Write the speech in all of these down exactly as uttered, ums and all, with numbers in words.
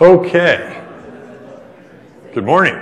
Okay. Good morning.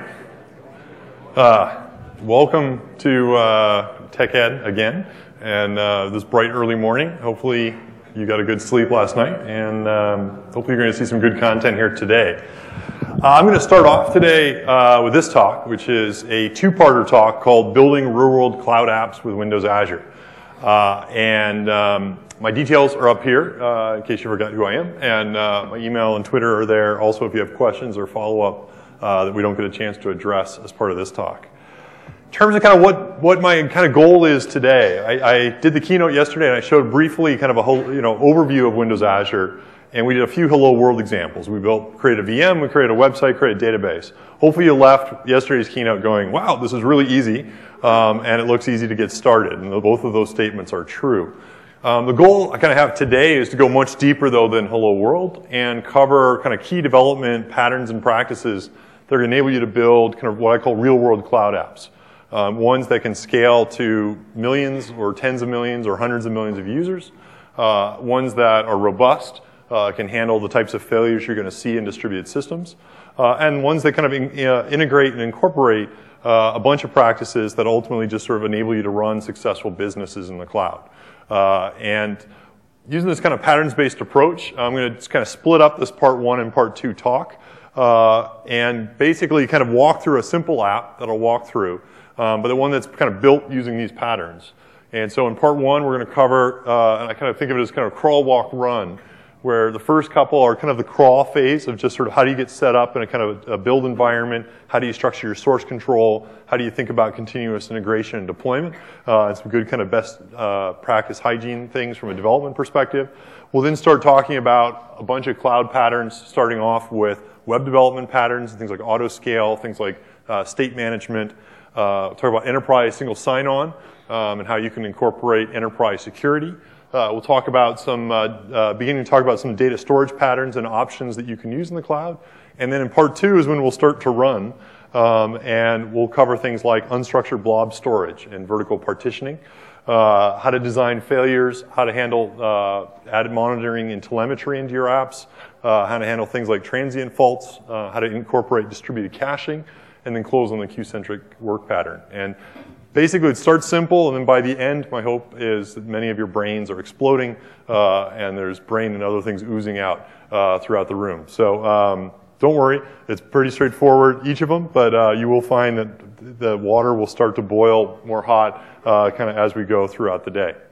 Uh, welcome to uh, Tech Ed again, and uh, this bright early morning. Hopefully you got a good sleep last night, and um, hopefully you're going to see some good content here today. Uh, I'm going to start off today uh, with this talk, which is a two-parter talk called Building Real-World Cloud Apps with Windows Azure. Uh, and um, my details are up here, uh, in case you forgot who I am, and uh, my email and Twitter are there. Also, if you have questions or follow-up uh, that we don't get a chance to address as part of this talk. In terms of kind of what, what my kind of goal is today, I, I did the keynote yesterday, and I showed briefly kind of a whole, you know, overview of Windows Azure, and we did a few Hello World examples. We built, created a V M, we created a website, created a database. Hopefully you left yesterday's keynote going, wow, this is really easy. Um, and it looks easy to get started, and both of those statements are true. Um, the goal I kind of have today is to go much deeper, though, than Hello World and cover kind of key development patterns and practices that are going to enable you to build kind of what I call real-world cloud apps, um, ones that can scale to millions or tens of millions or hundreds of millions of users, uh, ones that are robust, uh, can handle the types of failures you're going to see in distributed systems, uh, and ones that kind of in, uh, integrate and incorporate Uh, a bunch of practices that ultimately just sort of enable you to run successful businesses in the cloud. Uh, and using this kind of patterns-based approach, I'm going to just kind of split up this part one and part two talk uh, and basically kind of walk through a simple app that I'll walk through, um, but the one that's kind of built using these patterns. And so in part one, we're going to cover, uh, and I kind of think of it as kind of crawl, walk, run, where the first couple are kind of the crawl phase of just sort of how do you get set up in a kind of a build environment, how do you structure your source control, how do you think about continuous integration and deployment, uh, and some good kind of best uh, practice hygiene things from a development perspective. We'll then start talking about a bunch of cloud patterns, starting off with web development patterns, things like auto-scale, things like uh, state management, uh, talk about enterprise single sign-on, um, and how you can incorporate enterprise security. Uh, we'll talk about some, uh, uh, beginning to talk about some data storage patterns and options that you can use in the cloud. And then in part two is when we'll start to run, um, and we'll cover things like unstructured blob storage and vertical partitioning, uh, how to design failures, how to handle uh, added monitoring and telemetry into your apps, uh, how to handle things like transient faults, uh, how to incorporate distributed caching, and then close on the queue-centric work pattern. And basically, it starts simple, and then by the end, my hope is that many of your brains are exploding, uh, and there's brain and other things oozing out uh, throughout the room. So um, don't worry, it's pretty straightforward, each of them, but uh, you will find that the water will start to boil more hot uh, kind of as we go throughout the day.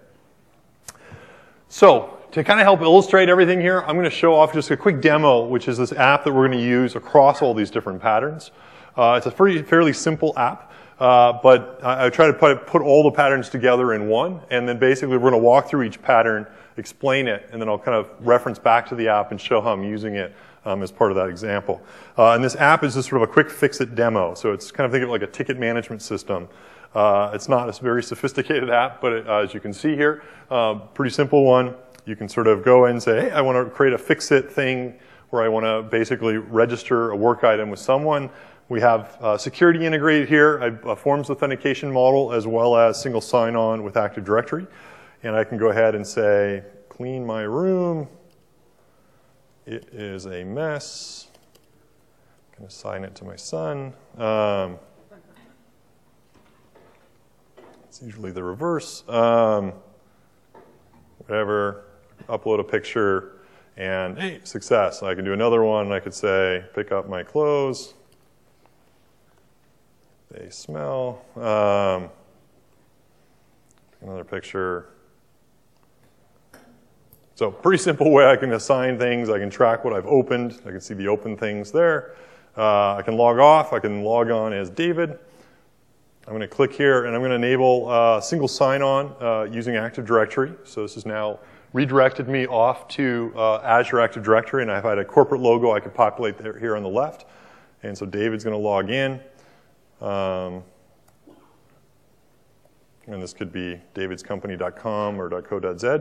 So to kind of help illustrate everything here, I'm going to show off just a quick demo, which is this app that we're going to use across all these different patterns. Uh, it's a pretty, fairly simple app. Uh, but I, I try to put, put all the patterns together in one, and then basically we're going to walk through each pattern, explain it, and then I'll kind of reference back to the app and show how I'm using it um, as part of that example. Uh, and this app is just sort of a quick fix-it demo, so it's kind of think of it like a ticket management system. Uh, it's not a very sophisticated app, but it, uh, as you can see here, uh, pretty simple one. You can sort of go in and say, hey, I want to create a fix-it thing where I want to basically register a work item with someone. We have uh, security integrated here, a, a forms authentication model, as well as single sign-on with Active Directory. And I can go ahead and say, clean my room. It is a mess. I'm going to assign it to my son. Um, it's usually the reverse. Um, whatever, upload a picture, and hey, success. I can do another one, and I could say, pick up my clothes. They smell. Um, another picture. So pretty simple way I can assign things. I can track what I've opened. I can see the open things there. Uh, I can log off. I can log on as David. I'm going to click here, and I'm going to enable uh, single sign-on uh, using Active Directory. So this has now redirected me off to uh, Azure Active Directory, and if I had a corporate logo, I could populate there, here on the left. And so David's going to log in. Um, and this could be davids company dot com or .co.z.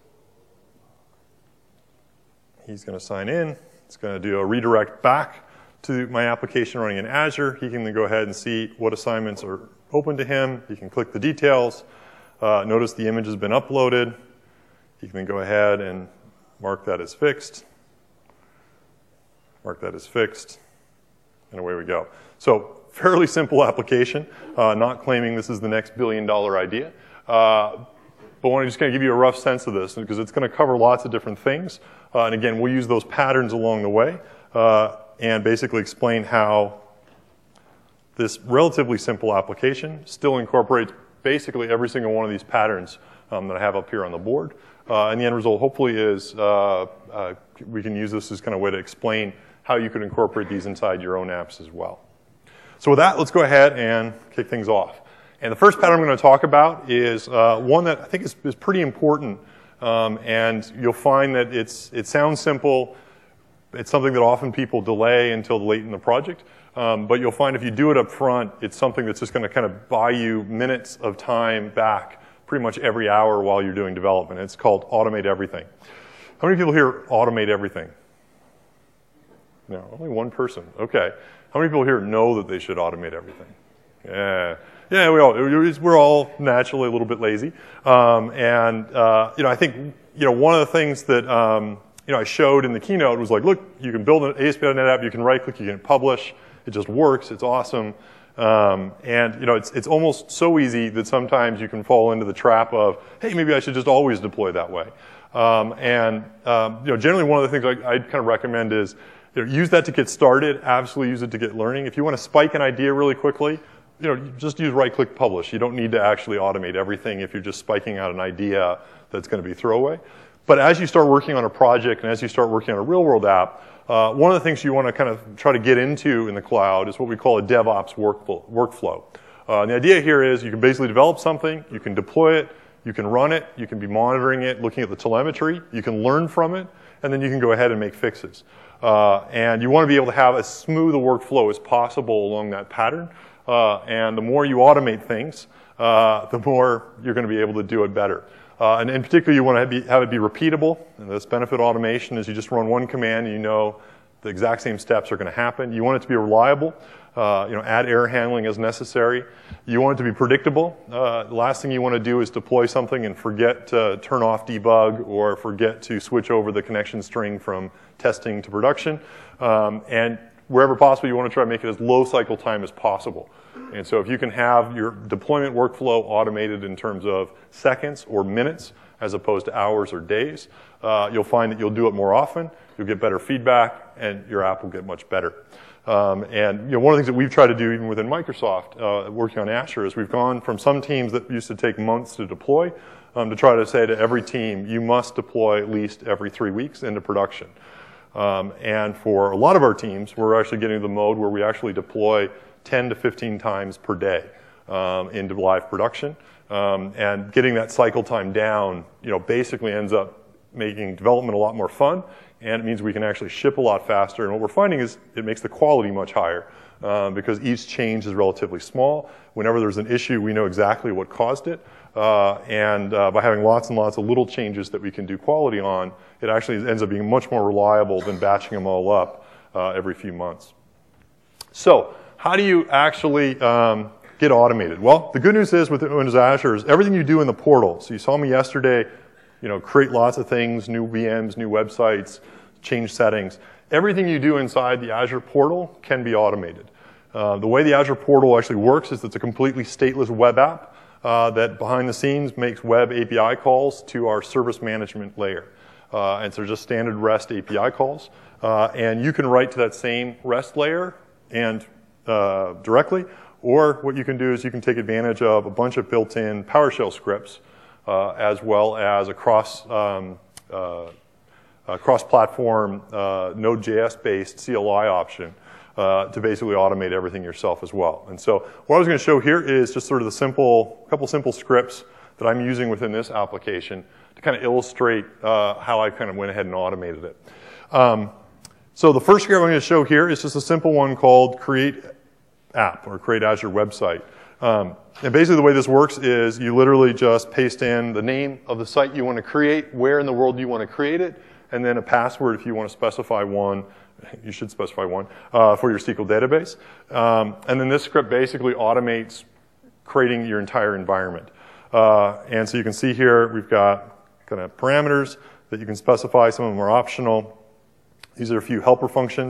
He's going to sign in. It's going to do a redirect back to my application running in Azure. He can then go ahead and see what assignments are open to him. He can click the details. Uh, notice the image has been uploaded. He can then go ahead and mark that as fixed. Mark that as fixed, and away we go. So fairly simple application, uh, not claiming this is the next billion dollar idea. Uh, but I want to just kind of give you a rough sense of this because it's going to cover lots of different things. Uh, and again, we'll use those patterns along the way uh, and basically explain how this relatively simple application still incorporates basically every single one of these patterns um, that I have up here on the board. Uh, and the end result hopefully is uh, uh, we can use this as kind of a way to explain how you could incorporate these inside your own apps as well. So with that, let's go ahead and kick things off. And the first pattern I'm going to talk about is uh, one that I think is, is pretty important. Um, and you'll find that it's, it sounds simple. It's something that often people delay until late in the project. Um, but you'll find if you do it up front, it's something that's just going to kind of buy you minutes of time back pretty much every hour while you're doing development. It's called automate everything. How many people here automate everything? No, only one person. Okay. How many people here know that they should automate everything? Yeah. Yeah, we all, we're all naturally a little bit lazy. Um, and, uh, you know, I think, you know, one of the things that, um, you know, I showed in the keynote was like, look, you can build an A S P dot net app, you can right click, you can publish. It just works. It's awesome. Um, and, you know, it's, it's almost so easy that sometimes you can fall into the trap of, hey, maybe I should just always deploy that way. Um, and, um, you know, generally one of the things I, I'd kind of recommend is, you know, use that to get started. Absolutely use it to get learning. If you want to spike an idea really quickly, you know, just use right-click publish. You don't need to actually automate everything if you're just spiking out an idea that's going to be throwaway. But as you start working on a project and as you start working on a real-world app, uh, one of the things you want to kind of try to get into in the cloud is what we call a DevOps workflow. workflow. Uh, and the idea here is you can basically develop something, you can deploy it, you can run it, you can be monitoring it, looking at the telemetry, you can learn from it, and then you can go ahead and make fixes. Uh, and you want to be able to have as smooth a workflow as possible along that pattern. Uh, and the more you automate things, uh, the more you're going to be able to do it better. Uh, and in particular, you want to have, be, have it be repeatable. And this benefit automation is you just run one command and you know the exact same steps are going to happen. You want it to be reliable. Uh, you know, add error handling as necessary. You want it to be predictable. Uh, the last thing you want to do is deploy something and forget to turn off debug or forget to switch over the connection string from testing to production. Um, and wherever possible, you want to try to make it as low cycle time as possible. And so if you can have your deployment workflow automated in terms of seconds or minutes as opposed to hours or days, uh, you'll find that you'll do it more often, you'll get better feedback, and your app will get much better. Um, and you know, one of the things that we've tried to do even within Microsoft, uh, working on Azure, is we've gone from some teams that used to take months to deploy um, to try to say to every team, you must deploy at least every three weeks into production. Um, and for a lot of our teams, we're actually getting to the mode where we actually deploy ten to fifteen times per day um, into live production. Um, and getting that cycle time down, you know, basically ends up making development a lot more fun, and it means we can actually ship a lot faster. And what we're finding is it makes the quality much higher um, because each change is relatively small. Whenever there's an issue, we know exactly what caused it. Uh, and uh, by having lots and lots of little changes that we can do quality on, it actually ends up being much more reliable than batching them all up uh, every few months. So how do you actually um, get automated? Well, the good news is with Windows Azure is everything you do in the portal. So you saw me yesterday, you know, create lots of things, new V Ms, new websites, change settings. Everything you do inside the Azure portal can be automated. Uh, the way the Azure portal actually works is it's a completely stateless web app uh, that behind the scenes makes web A P I calls to our service management layer. Uh, and so they're just standard REST A P I calls. Uh, and you can write to that same REST layer and uh, directly, or what you can do is you can take advantage of a bunch of built-in PowerShell scripts uh, as well as a cross um, uh, a cross-platform uh, Node.js-based C L I option uh, to basically automate everything yourself as well. And so what I was going to show here is just sort of the simple, couple simple scripts that I'm using within this application to kind of illustrate uh, how I kind of went ahead and automated it. Um, so the first script I'm going to show here is just a simple one called create app or create Azure website. Um, and basically the way this works is you literally just paste in the name of the site you want to create, where in the world you want to create it, and then a password if you want to specify one. You should specify one uh, for your S Q L database. Um, and then this script basically automates creating your entire environment. Uh, and so you can see here we've got kind of parameters that you can specify. Some of them are optional. These are a few helper functions.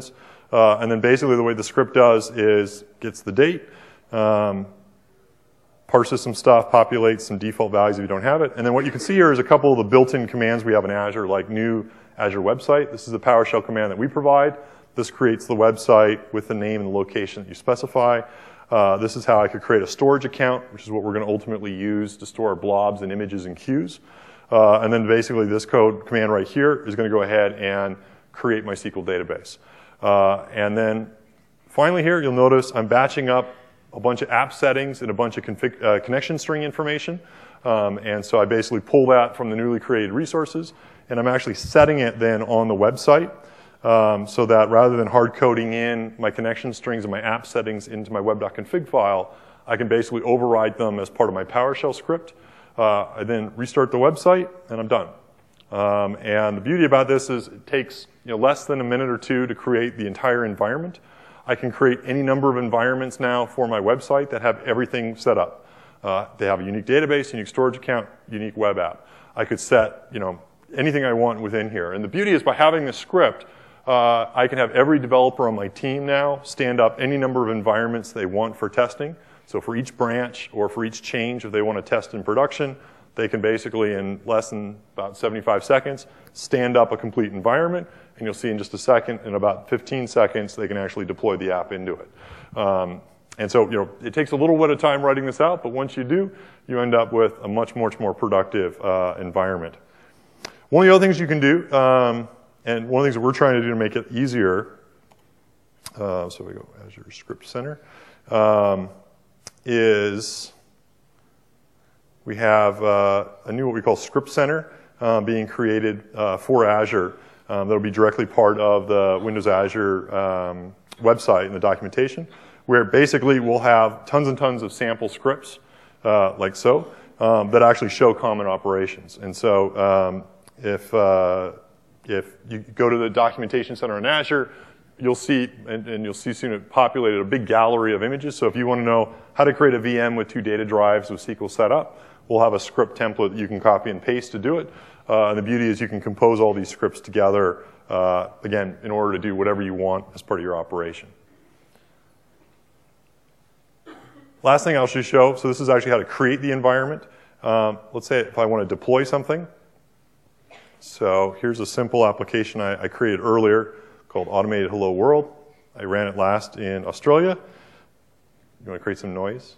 Uh, and then basically the way the script does is gets the date, um, parses some stuff, populates some default values if you don't have it. And then what you can see here is a couple of the built-in commands we have in Azure, like new Azure website. This is the PowerShell command that we provide. This creates the website with the name and the location that you specify. Uh, this is how I could create a storage account, which is what we're going to ultimately use to store our blobs and images and queues. Uh, and then basically this code command right here is going to go ahead and create my S Q L database. Uh, and then finally here, you'll notice I'm batching up a bunch of app settings and a bunch of config, uh, connection string information. Um, and so I basically pull that from the newly created resources, and I'm actually setting it then on the website. Um, so that rather than hard coding in my connection strings and my app settings into my web.config file, I can basically override them as part of my PowerShell script. Uh, I then restart the website, and I'm done. Um, and the beauty about this is it takes you know, less than a minute or two to create the entire environment. I can create any number of environments now for my website that have everything set up. Uh, they have a unique database, unique storage account, unique web app. I could set you know, anything I want within here. And the beauty is by having this script, Uh, I can have every developer on my team now stand up any number of environments they want for testing. So for each branch or for each change, if they want to test in production, they can basically, in less than about seventy-five seconds, stand up a complete environment. And you'll see in just a second, in about fifteen seconds, they can actually deploy the app into it. Um, and so you know, it takes a little bit of time writing this out, but once you do, you end up with a much, much more productive uh, environment. One of the other things you can do, um, and one of the things that we're trying to do to make it easier, uh, so we go Azure Script Center, um, is we have uh, a new what we call Script Center uh, being created uh, for Azure. Um, that'll be directly part of the Windows Azure um, website and the documentation, where basically we'll have tons and tons of sample scripts, uh, like so, um, that actually show common operations. And so um, if uh, If you go to the documentation center in Azure, you'll see, and, and you'll see soon it populated a big gallery of images. So if you want to know how to create a V M with two data drives with S Q L set up, we'll have a script template that you can copy and paste to do it. Uh, and the beauty is you can compose all these scripts together, uh, again, in order to do whatever you want as part of your operation. Last thing I'll just show, so this is actually how to create the environment. Um, let's say if I want to deploy something. So here's a simple application I, I created earlier called Automated Hello World. I ran it last in Australia. You want to create some noise?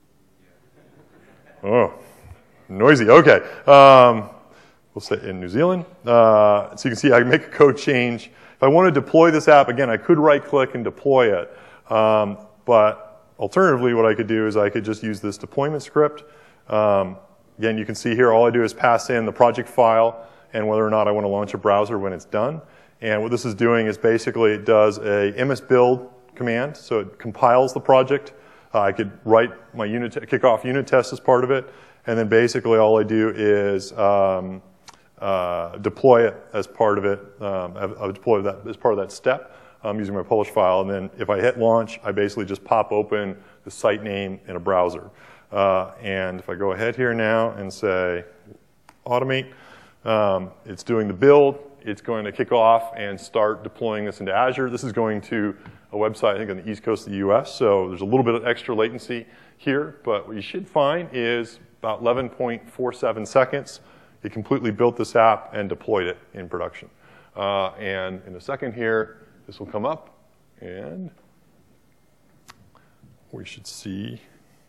Oh, noisy. Okay. Um, we'll say in New Zealand. Uh, so you can see I can make a code change. If I want to deploy this app, again, I could right-click and deploy it. Um, but alternatively, what I could do is I could just use this deployment script. Um, again, you can see here all I do is pass in the project file and whether or not I want to launch a browser when it's done. And what this is doing is basically it does a msbuild command, so it compiles the project. Uh, I could write my unit, kick off unit tests as part of it, and then basically all I do is um, uh, deploy it as part of it. Um, I, I deploy that as part of that step um, using my publish file, and then if I hit launch, I basically just pop open the site name in a browser. Uh, and if I go ahead here now and say automate, Um, it's doing the build. It's going to kick off and start deploying this into Azure. This is going to a website, I think, on the east coast of the U S, so there's a little bit of extra latency here. But what you should find is about eleven point four seven seconds. It completely built this app and deployed it in production. Uh, and in a second here, this will come up, and we should see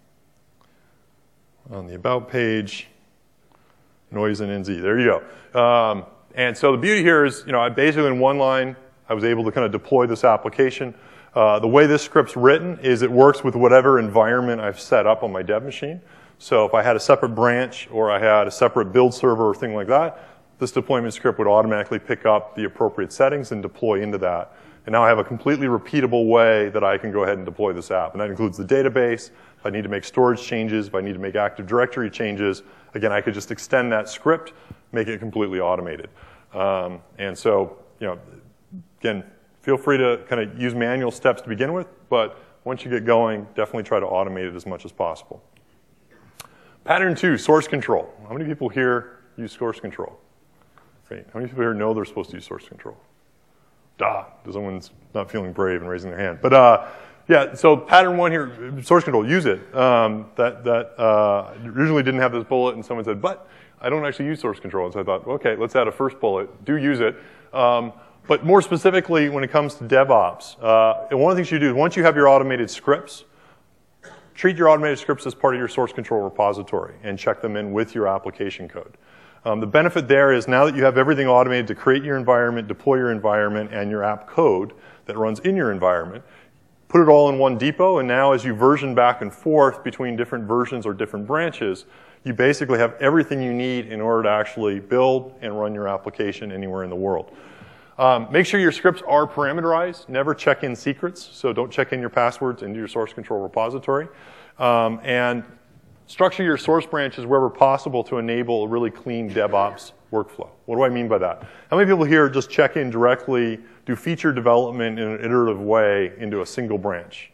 on the About page, noise and N Z. There you go. Um, and so the beauty here is, you know, I basically in one line, I was able to kind of deploy this application. Uh, the way this script's written is it works with whatever environment I've set up on my dev machine. So if I had a separate branch or I had a separate build server or thing like that, this deployment script would automatically pick up the appropriate settings and deploy into that. And now I have a completely repeatable way that I can go ahead and deploy this app. And that includes the database. If I need to make storage changes, if I need to make Active Directory changes, again, I could just extend that script, make it completely automated. Um, and so, you know, again, feel free to kind of use manual steps to begin with, but once you get going, definitely try to automate it as much as possible. Pattern two, source control. How many people here use source control? Great. How many people here know they're supposed to use source control? Duh, someone's not feeling brave and raising their hand. But uh, yeah, so pattern one here, source control, use it. Um, that that uh, originally didn't have this bullet, and someone said, but I don't actually use source control. And so I thought, okay, let's add a first bullet. Do use it. Um, but more specifically, when it comes to DevOps, uh, and one of the things you do is once you have your automated scripts, treat your automated scripts as part of your source control repository and check them in with your application code. Um, the benefit there is now that you have everything automated to create your environment, deploy your environment, and your app code that runs in your environment, put it all in one depot, and now as you version back and forth between different versions or different branches, you basically have everything you need in order to actually build and run your application anywhere in the world. Um, make sure your scripts are parameterized. Never check in secrets, so don't check in your passwords into your source control repository. Um, and structure your source branches wherever possible to enable a really clean DevOps workflow. What do I mean by that? How many people here just check in directly, do feature development in an iterative way into a single branch?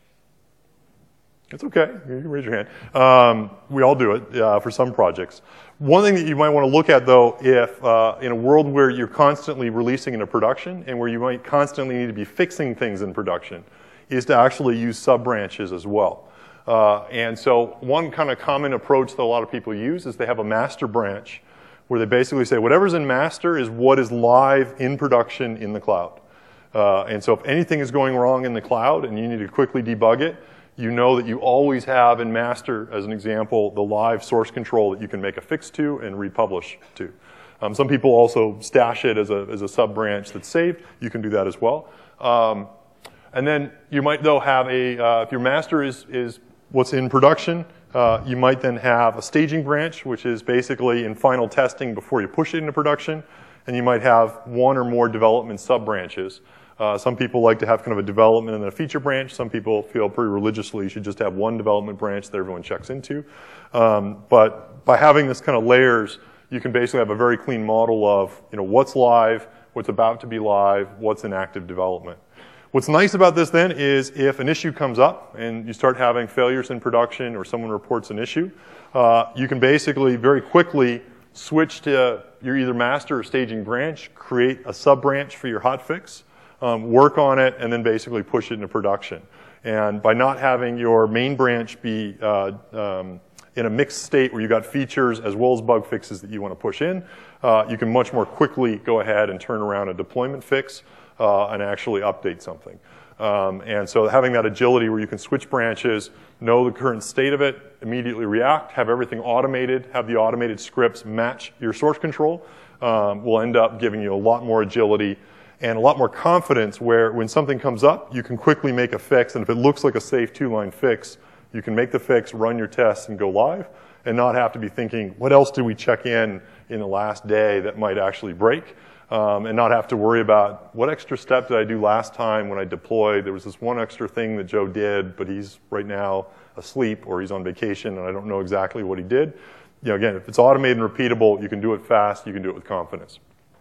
It's okay. You can raise your hand. Um, we all do it uh, for some projects. One thing that you might want to look at, though, if uh, in a world where you're constantly releasing into production and where you might constantly need to be fixing things in production, is to actually use sub-branches as well. Uh, and so one kind of common approach that a lot of people use is they have a master branch where they basically say whatever's in master is what is live in production in the cloud. Uh, and so if anything is going wrong in the cloud and you need to quickly debug it, you know that you always have in master, as an example, the live source control that you can make a fix to and republish to. Um, some people also stash it as a, as a sub-branch that's saved. You can do that as well. Um, and then you might, though, have a, uh, if your master is, is what's in production, uh, you might then have a staging branch, which is basically in final testing before you push it into production. And you might have one or more development sub-branches. Uh, some people like to have kind of a development and then a feature branch. Some people feel pretty religiously you should just have one development branch that everyone checks into. Um, but by having this kind of layers, you can basically have a very clean model of, you know, what's live, what's about to be live, what's in active development. What's nice about this then is if an issue comes up and you start having failures in production or someone reports an issue, uh, you can basically very quickly switch to your either master or staging branch, create a sub-branch for your hotfix, Um, work on it, and then basically push it into production. And by not having your main branch be uh, um, in a mixed state where you've got features as well as bug fixes that you want to push in, uh, you can much more quickly go ahead and turn around a deployment fix uh, and actually update something. Um, and so having that agility where you can switch branches, know the current state of it, immediately react, have everything automated, have the automated scripts match your source control, um, will end up giving you a lot more agility and a lot more confidence where when something comes up, you can quickly make a fix. And if it looks like a safe two-line fix, you can make the fix, run your tests, and go live, and not have to be thinking, what else did we check in in the last day that might actually break? Um, and not have to worry about, what extra step did I do last time when I deployed? There was this one extra thing that Joe did, but he's right now asleep or he's on vacation, and I don't know exactly what he did. You know, again, if it's automated and repeatable, you can do it fast, you can do it with confidence.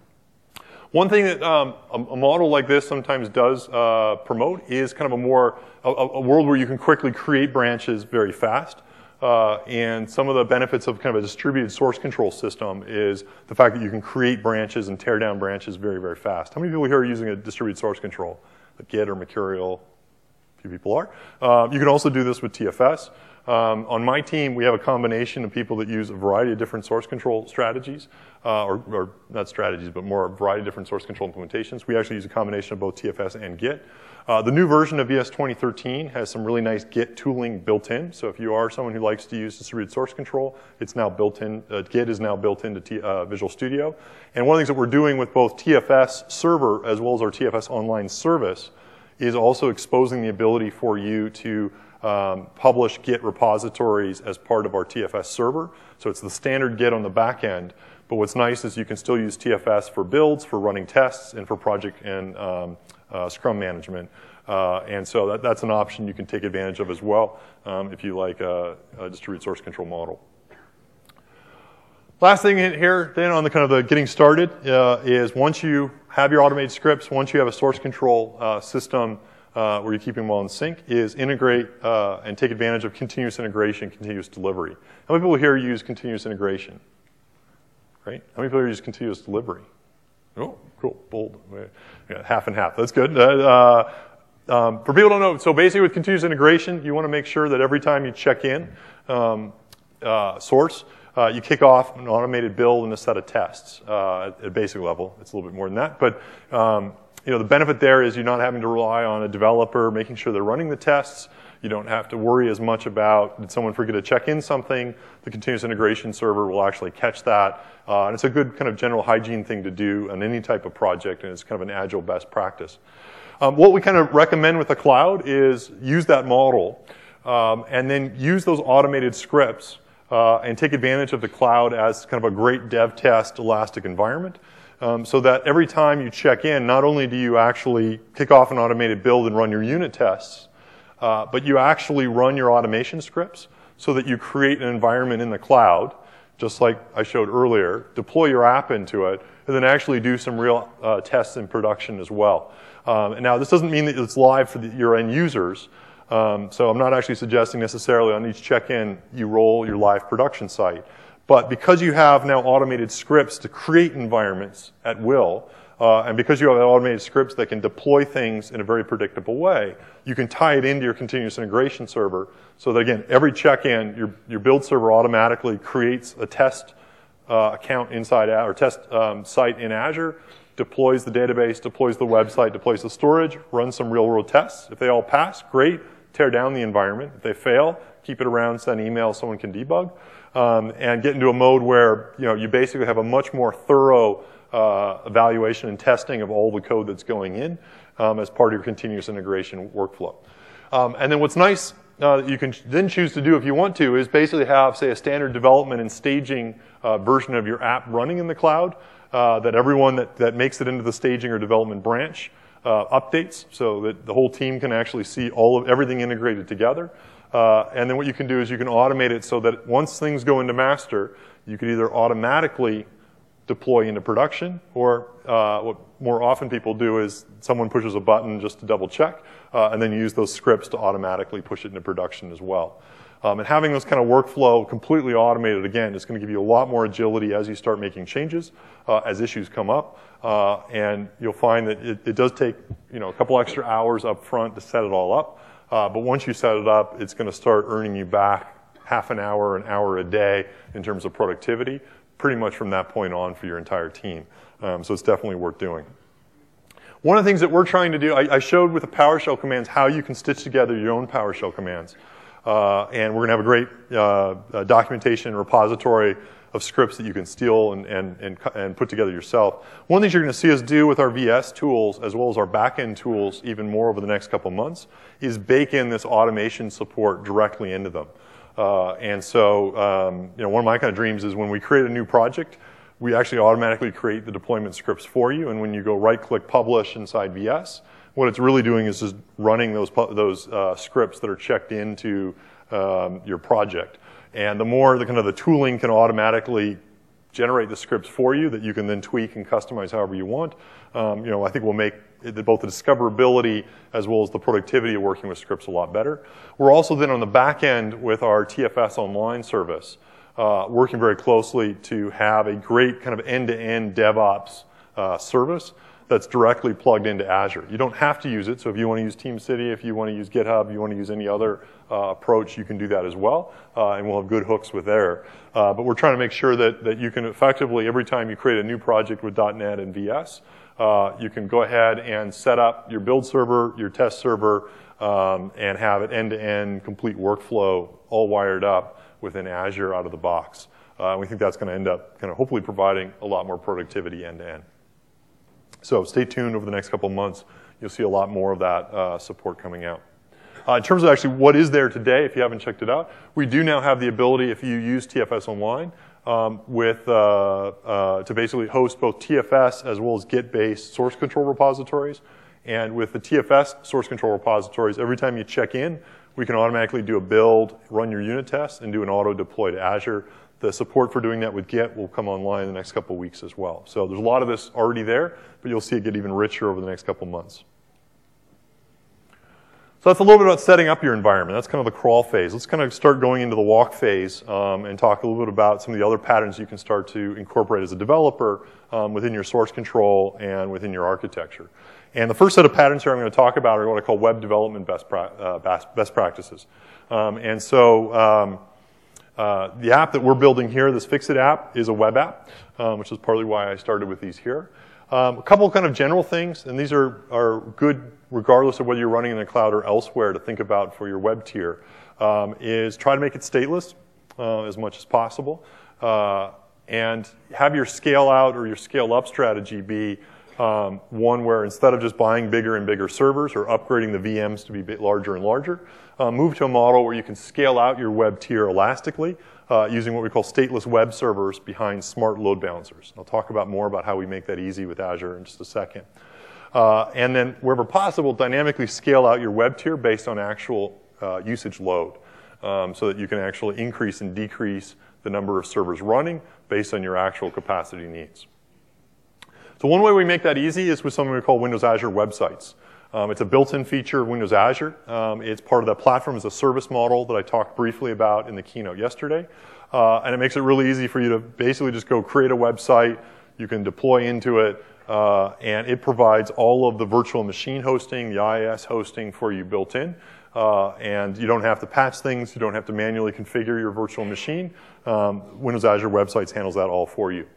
One thing that um, a, a model like this sometimes does uh, promote is kind of a more, a, a world where you can quickly create branches very fast. Uh, and some of the benefits of kind of a distributed source control system is the fact that you can create branches and tear down branches very, very fast. How many people here are using a distributed source control? Like Git or Mercurial? A few people are. Uh, you can also do this with T F S. Um, on my team, we have a combination of people that use a variety of different source control strategies, uh, or, or not strategies, but more a variety of different source control implementations. We actually use a combination of both T F S and Git. Uh, the new version of V S twenty thirteen has some really nice Git tooling built in. So if you are someone who likes to use distributed source control, it's now built in. Uh, Git is now built into T, uh, Visual Studio. And one of the things that we're doing with both T F S server as well as our T F S online service is also exposing the ability for you to Um, publish Git repositories as part of our T F S server. So it's the standard Git on the back end. But what's nice is you can still use T F S for builds, for running tests, and for project and um, uh, Scrum management. Uh, and so that, that's an option you can take advantage of as well um, if you like a, a distributed source control model. Last thing here then on the kind of the getting started uh, is once you have your automated scripts, once you have a source control uh, system Uh, where you're keeping them all in sync, is integrate uh, and take advantage of continuous integration, continuous delivery. How many people here use continuous integration? Right? How many people here use continuous delivery? Oh, cool, bold. Yeah, half and half. That's good. Uh, um, for people who don't know, so basically with continuous integration, you want to make sure that every time you check in um, uh, source, uh, you kick off an automated build and a set of tests uh, at, at basic level. It's a little bit more than that, but um, you know the benefit there is you're not having to rely on a developer making sure they're running the tests. You don't have to worry as much about, did someone forget to check in something? The continuous integration server will actually catch that. Uh, and it's a good kind of general hygiene thing to do on any type of project, and it's kind of an agile best practice. Um, what we kind of recommend with the cloud is use that model um, and then use those automated scripts uh, and take advantage of the cloud as kind of a great dev test elastic environment. Um, so that every time you check in, not only do you actually kick off an automated build and run your unit tests, Uh, but you actually run your automation scripts so that you create an environment in the cloud, just like I showed earlier, deploy your app into it, and then actually do some real uh, tests in production as well. Um, and now, this doesn't mean that it's live for the, your end users, um, so I'm not actually suggesting necessarily on each check-in you roll your live production site. But because you have now automated scripts to create environments at will, Uh, and because you have automated scripts that can deploy things in a very predictable way, you can tie it into your continuous integration server so that, again, every check-in, your, your build server automatically creates a test uh, account inside, or test um, site in Azure, deploys the database, deploys the website, deploys the storage, runs some real-world tests. If they all pass, great, tear down the environment. If they fail, keep it around, send emails, someone can debug, um, and get into a mode where you know you basically have a much more thorough Uh, evaluation and testing of all the code that's going in um, as part of your continuous integration workflow. Um, and then what's nice uh, that you can then choose to do if you want to is basically have, say, a standard development and staging uh, version of your app running in the cloud uh, that everyone that, that makes it into the staging or development branch uh, updates so that the whole team can actually see all of everything integrated together. Uh, and then what you can do is you can automate it so that once things go into master, you can either automatically deploy into production, or uh, what more often people do is someone pushes a button just to double check, uh, and then you use those scripts to automatically push it into production as well. Um, and having this kind of workflow completely automated, again, is going to give you a lot more agility as you start making changes, uh, as issues come up, uh, and you'll find that it, it does take you know a couple extra hours up front to set it all up, uh, but once you set it up, it's going to start earning you back half an hour, an hour a day in terms of productivity, pretty much from that point on for your entire team. Um, so it's definitely worth doing. One of the things that we're trying to do, I, I showed with the PowerShell commands how you can stitch together your own PowerShell commands. Uh, and we're going to have a great uh, uh, documentation repository of scripts that you can steal and, and, and, and put together yourself. One of the things you're going to see us do with our V S tools, as well as our back-end tools even more over the next couple months, is bake in this automation support directly into them. Uh, and so, um, you know, one of my kind of dreams is when we create a new project, we actually automatically create the deployment scripts for you. And when you go right-click Publish inside V S, what it's really doing is just running those those uh, scripts that are checked into um, your project. And the more the kind of the tooling can automatically generate the scripts for you that you can then tweak and customize however you want, um, you know, I think will make it, both the discoverability as well as the productivity of working with scripts a lot better. We're also then on the back end with our T F S Online service, uh, working very closely to have a great kind of end-to-end DevOps uh, service that's directly plugged into Azure. You don't have to use it, so if you want to use TeamCity, if you want to use GitHub, you want to use any other uh, approach, you can do that as well, uh, and we'll have good hooks with there. Uh, but we're trying to make sure that, that you can effectively, every time you create a new project with dot net and V S, uh, you can go ahead and set up your build server, your test server, um, and have it end-to-end, complete workflow, all wired up within Azure out of the box. Uh, we think that's going to end up kind of hopefully providing a lot more productivity end-to-end. So stay tuned over the next couple of months. You'll see a lot more of that uh, support coming out. Uh, in terms of actually what is there today, if you haven't checked it out, we do now have the ability, if you use T F S Online, um, with uh, uh, to basically host both T F S as well as Git-based source control repositories. And with the T F S source control repositories, every time you check in, we can automatically do a build, run your unit tests, and do an auto deploy to Azure. The support for doing that with Git will come online in the next couple of weeks as well. So there's a lot of this already there, but you'll see it get even richer over the next couple of months. So that's a little bit about setting up your environment. That's kind of the crawl phase. Let's kind of start going into the walk phase um, and talk a little bit about some of the other patterns you can start to incorporate as a developer um, within your source control and within your architecture. And the first set of patterns here I'm going to talk about are what I call web development best, pra uh, best, best practices. Um, and so um, uh, the app that we're building here, this Fixit app, is a web app, um, which is partly why I started with these here. Um, a couple kind of general things, and these are, are good regardless of whether you're running in the cloud or elsewhere to think about for your web tier, um, is try to make it stateless uh, as much as possible. Uh, and have your scale out or your scale up strategy be um, one where instead of just buying bigger and bigger servers or upgrading the V Ms to be bit larger and larger, uh, move to a model where you can scale out your web tier elastically uh, using what we call stateless web servers behind smart load balancers. I'll talk about more about how we make that easy with Azure in just a second. Uh, and then, wherever possible, dynamically scale out your web tier based on actual uh, usage load um, so that you can actually increase and decrease the number of servers running based on your actual capacity needs. So one way we make that easy is with something we call Windows Azure websites. Um, it's a built-in feature of Windows Azure. Um, it's part of the platform as a service model that I talked briefly about in the keynote yesterday. Uh, and it makes it really easy for you to basically just go create a website. You can deploy into it. Uh, and it provides all of the virtual machine hosting, the I I S hosting for you built in. Uh, and you don't have to patch things. You don't have to manually configure your virtual machine. Um, Windows Azure Websites handles that all for you.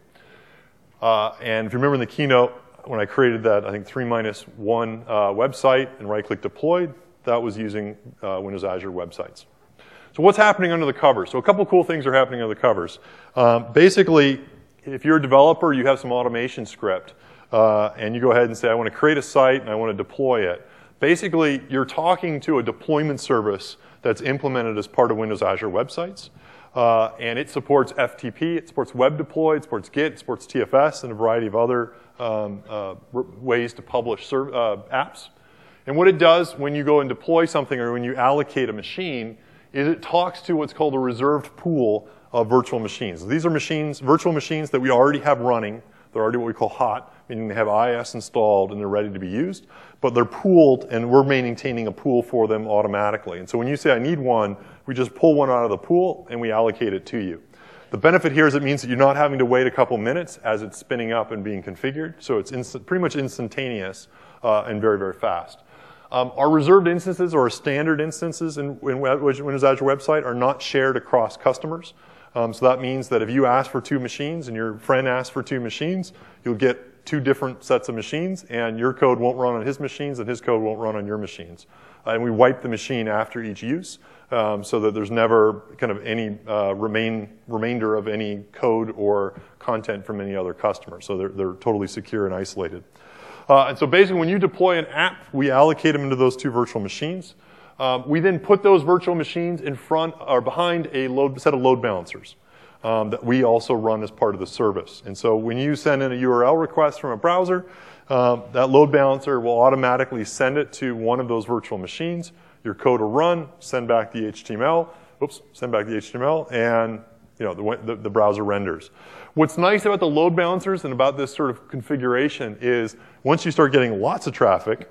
Uh, and if you remember in the keynote, when I created that, I think three minus one uh, website and right-click deployed, that was using uh, Windows Azure Websites. So what's happening under the covers? So a couple cool things are happening under the covers. Um, basically, if you're a developer, you have some automation script. Uh, and you go ahead and say, I want to create a site and I want to deploy it. Basically, you're talking to a deployment service that's implemented as part of Windows Azure Websites. Uh, and it supports F T P, it supports web deploy, it supports Git, it supports T F S, and a variety of other um, uh, ways to publish uh, apps. And what it does when you go and deploy something or when you allocate a machine is it talks to what's called a reserved pool of virtual machines. These are machines, virtual machines that we already have running. They're already what we call hot, meaning they have I I S installed and they're ready to be used. But they're pooled, and we're maintaining a pool for them automatically. And so when you say, I need one, we just pull one out of the pool and we allocate it to you. The benefit here is it means that you're not having to wait a couple minutes as it's spinning up and being configured. So it's instant, pretty much instantaneous uh, and very, very fast. Um, our reserved instances or our standard instances in, in Windows Azure Website are not shared across customers. Um, so that means that if you ask for two machines and your friend asks for two machines, you'll get two different sets of machines, and your code won't run on his machines and his code won't run on your machines. Uh, and we wipe the machine after each use um, so that there's never kind of any uh, remain, remainder of any code or content from any other customer. So they're, they're totally secure and isolated. Uh, and so basically when you deploy an app, we allocate them into those two virtual machines. Um, we then put those virtual machines in front or behind a load, set of load balancers um, that we also run as part of the service. And so when you send in a U R L request from a browser, um, that load balancer will automatically send it to one of those virtual machines. Your code will run, send back the H T M L, oops, send back the H T M L, and you know the, the, the browser renders. What's nice about the load balancers and about this sort of configuration is once you start getting lots of traffic,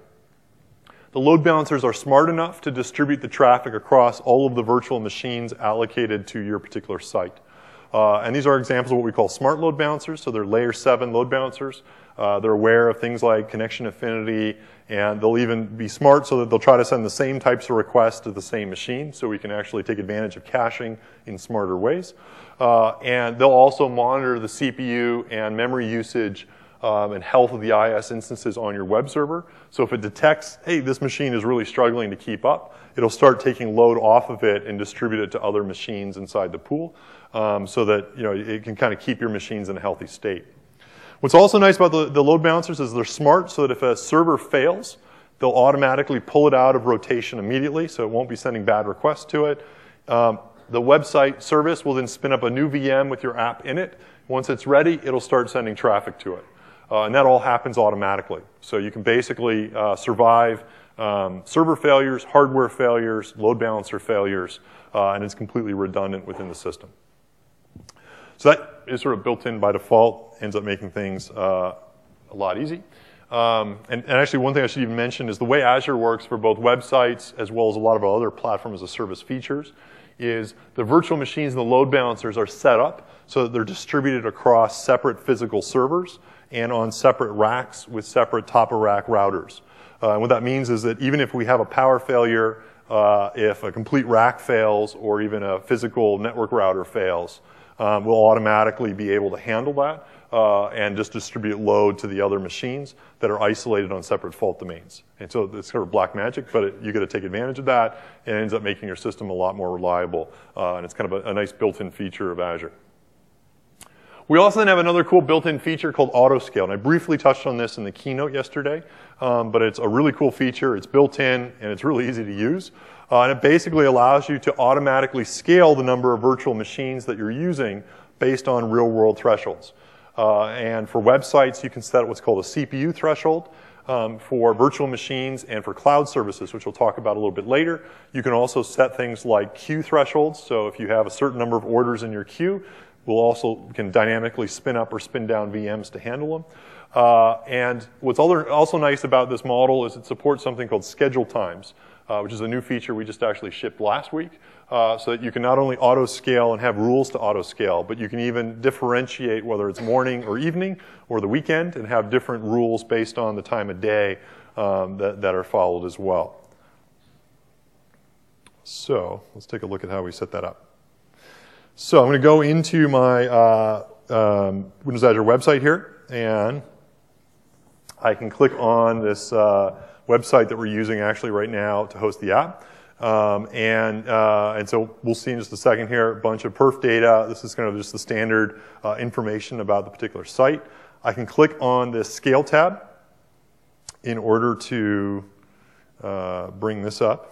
the load balancers are smart enough to distribute the traffic across all of the virtual machines allocated to your particular site. Uh, and these are examples of what we call smart load balancers. So they're layer seven load balancers. Uh, they're aware of things like connection affinity, and they'll even be smart so that they'll try to send the same types of requests to the same machine so we can actually take advantage of caching in smarter ways. Uh, and they'll also monitor the C P U and memory usage Um, and health of the I I S instances on your web server. So if it detects, hey, this machine is really struggling to keep up, it'll start taking load off of it and distribute it to other machines inside the pool um, so that you know it can kind of keep your machines in a healthy state. What's also nice about the, the load balancers is they're smart so that if a server fails, they'll automatically pull it out of rotation immediately, so it won't be sending bad requests to it. Um, the website service will then spin up a new V M with your app in it. Once it's ready, it'll start sending traffic to it. Uh, and that all happens automatically. So you can basically uh, survive um, server failures, hardware failures, load balancer failures, uh, and it's completely redundant within the system. So that is sort of built in by default, ends up making things uh, a lot easy. Um, and, and actually, one thing I should even mention is the way Azure works for both websites as well as a lot of our other platform as a service features is the virtual machines and the load balancers are set up so that they're distributed across separate physical servers and on separate racks with separate top-of-rack routers. Uh, and what that means is that even if we have a power failure, uh, if a complete rack fails, or even a physical network router fails, um, we'll automatically be able to handle that uh, and just distribute load to the other machines that are isolated on separate fault domains. And so it's sort of black magic, but it, you got to take advantage of that, and it ends up making your system a lot more reliable. Uh, and it's kind of a, a nice built-in feature of Azure. We also then have another cool built-in feature called Autoscale, and I briefly touched on this in the keynote yesterday, um, but it's a really cool feature. It's built in, and it's really easy to use. Uh, and it basically allows you to automatically scale the number of virtual machines that you're using based on real-world thresholds. Uh, and for websites, you can set what's called a C P U threshold. Um, for virtual machines and for cloud services, which we'll talk about a little bit later. You can also set things like queue thresholds. So if you have a certain number of orders in your queue, we'll also can dynamically spin up or spin down V Ms to handle them. Uh, and what's also nice about this model is it supports something called schedule times, uh, which is a new feature we just actually shipped last week, uh, so that you can not only auto-scale and have rules to auto-scale, but you can even differentiate whether it's morning or evening or the weekend and have different rules based on the time of day um, that, that are followed as well. So let's take a look at how we set that up. So I'm going to go into my uh, um, Windows Azure website here, and I can click on this uh, website that we're using actually right now to host the app. Um, and, uh, and so we'll see in just a second here a bunch of perf data. This is kind of just the standard uh, information about the particular site. I can click on this scale tab in order to uh, bring this up.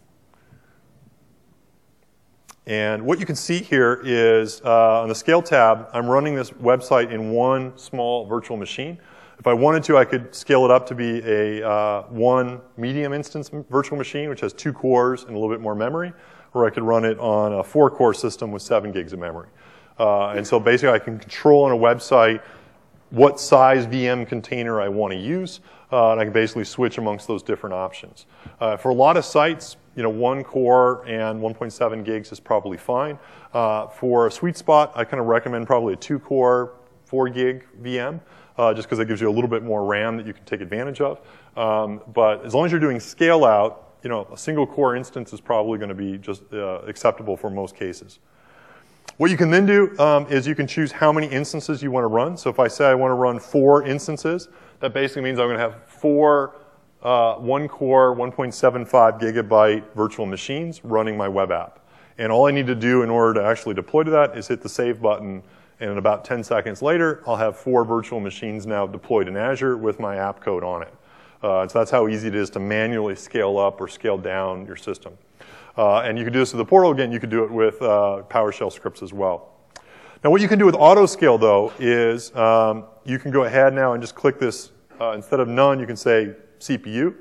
And what you can see here is uh, on the Scale tab, I'm running this website in one small virtual machine. If I wanted to, I could scale it up to be a uh, one medium instance virtual machine, which has two cores and a little bit more memory, or I could run it on a four-core system with seven gigs of memory. Uh, and so basically, I can control on a website what size V M container I want to use, uh, and I can basically switch amongst those different options. Uh, for a lot of sites, you know, one core and one point seven gigs is probably fine. Uh, for a sweet spot, I kind of recommend probably a two-core, four gig V M, uh, just because it gives you a little bit more RAM that you can take advantage of. Um, but as long as you're doing scale out, you know, a single core instance is probably going to be just uh, acceptable for most cases. What you can then do um, is you can choose how many instances you want to run. So if I say I want to run four instances, that basically means I'm going to have four uh, one-core, one point seven five gigabyte virtual machines running my web app. And all I need to do in order to actually deploy to that is hit the Save button, and in about ten seconds later, I'll have four virtual machines now deployed in Azure with my app code on it. Uh, so that's how easy it is to manually scale up or scale down your system. Uh, and you can do this with the portal. Again, you can do it with uh, PowerShell scripts as well. Now, what you can do with Autoscale, though, is um, you can go ahead now and just click this. Uh, instead of none, you can say C P U.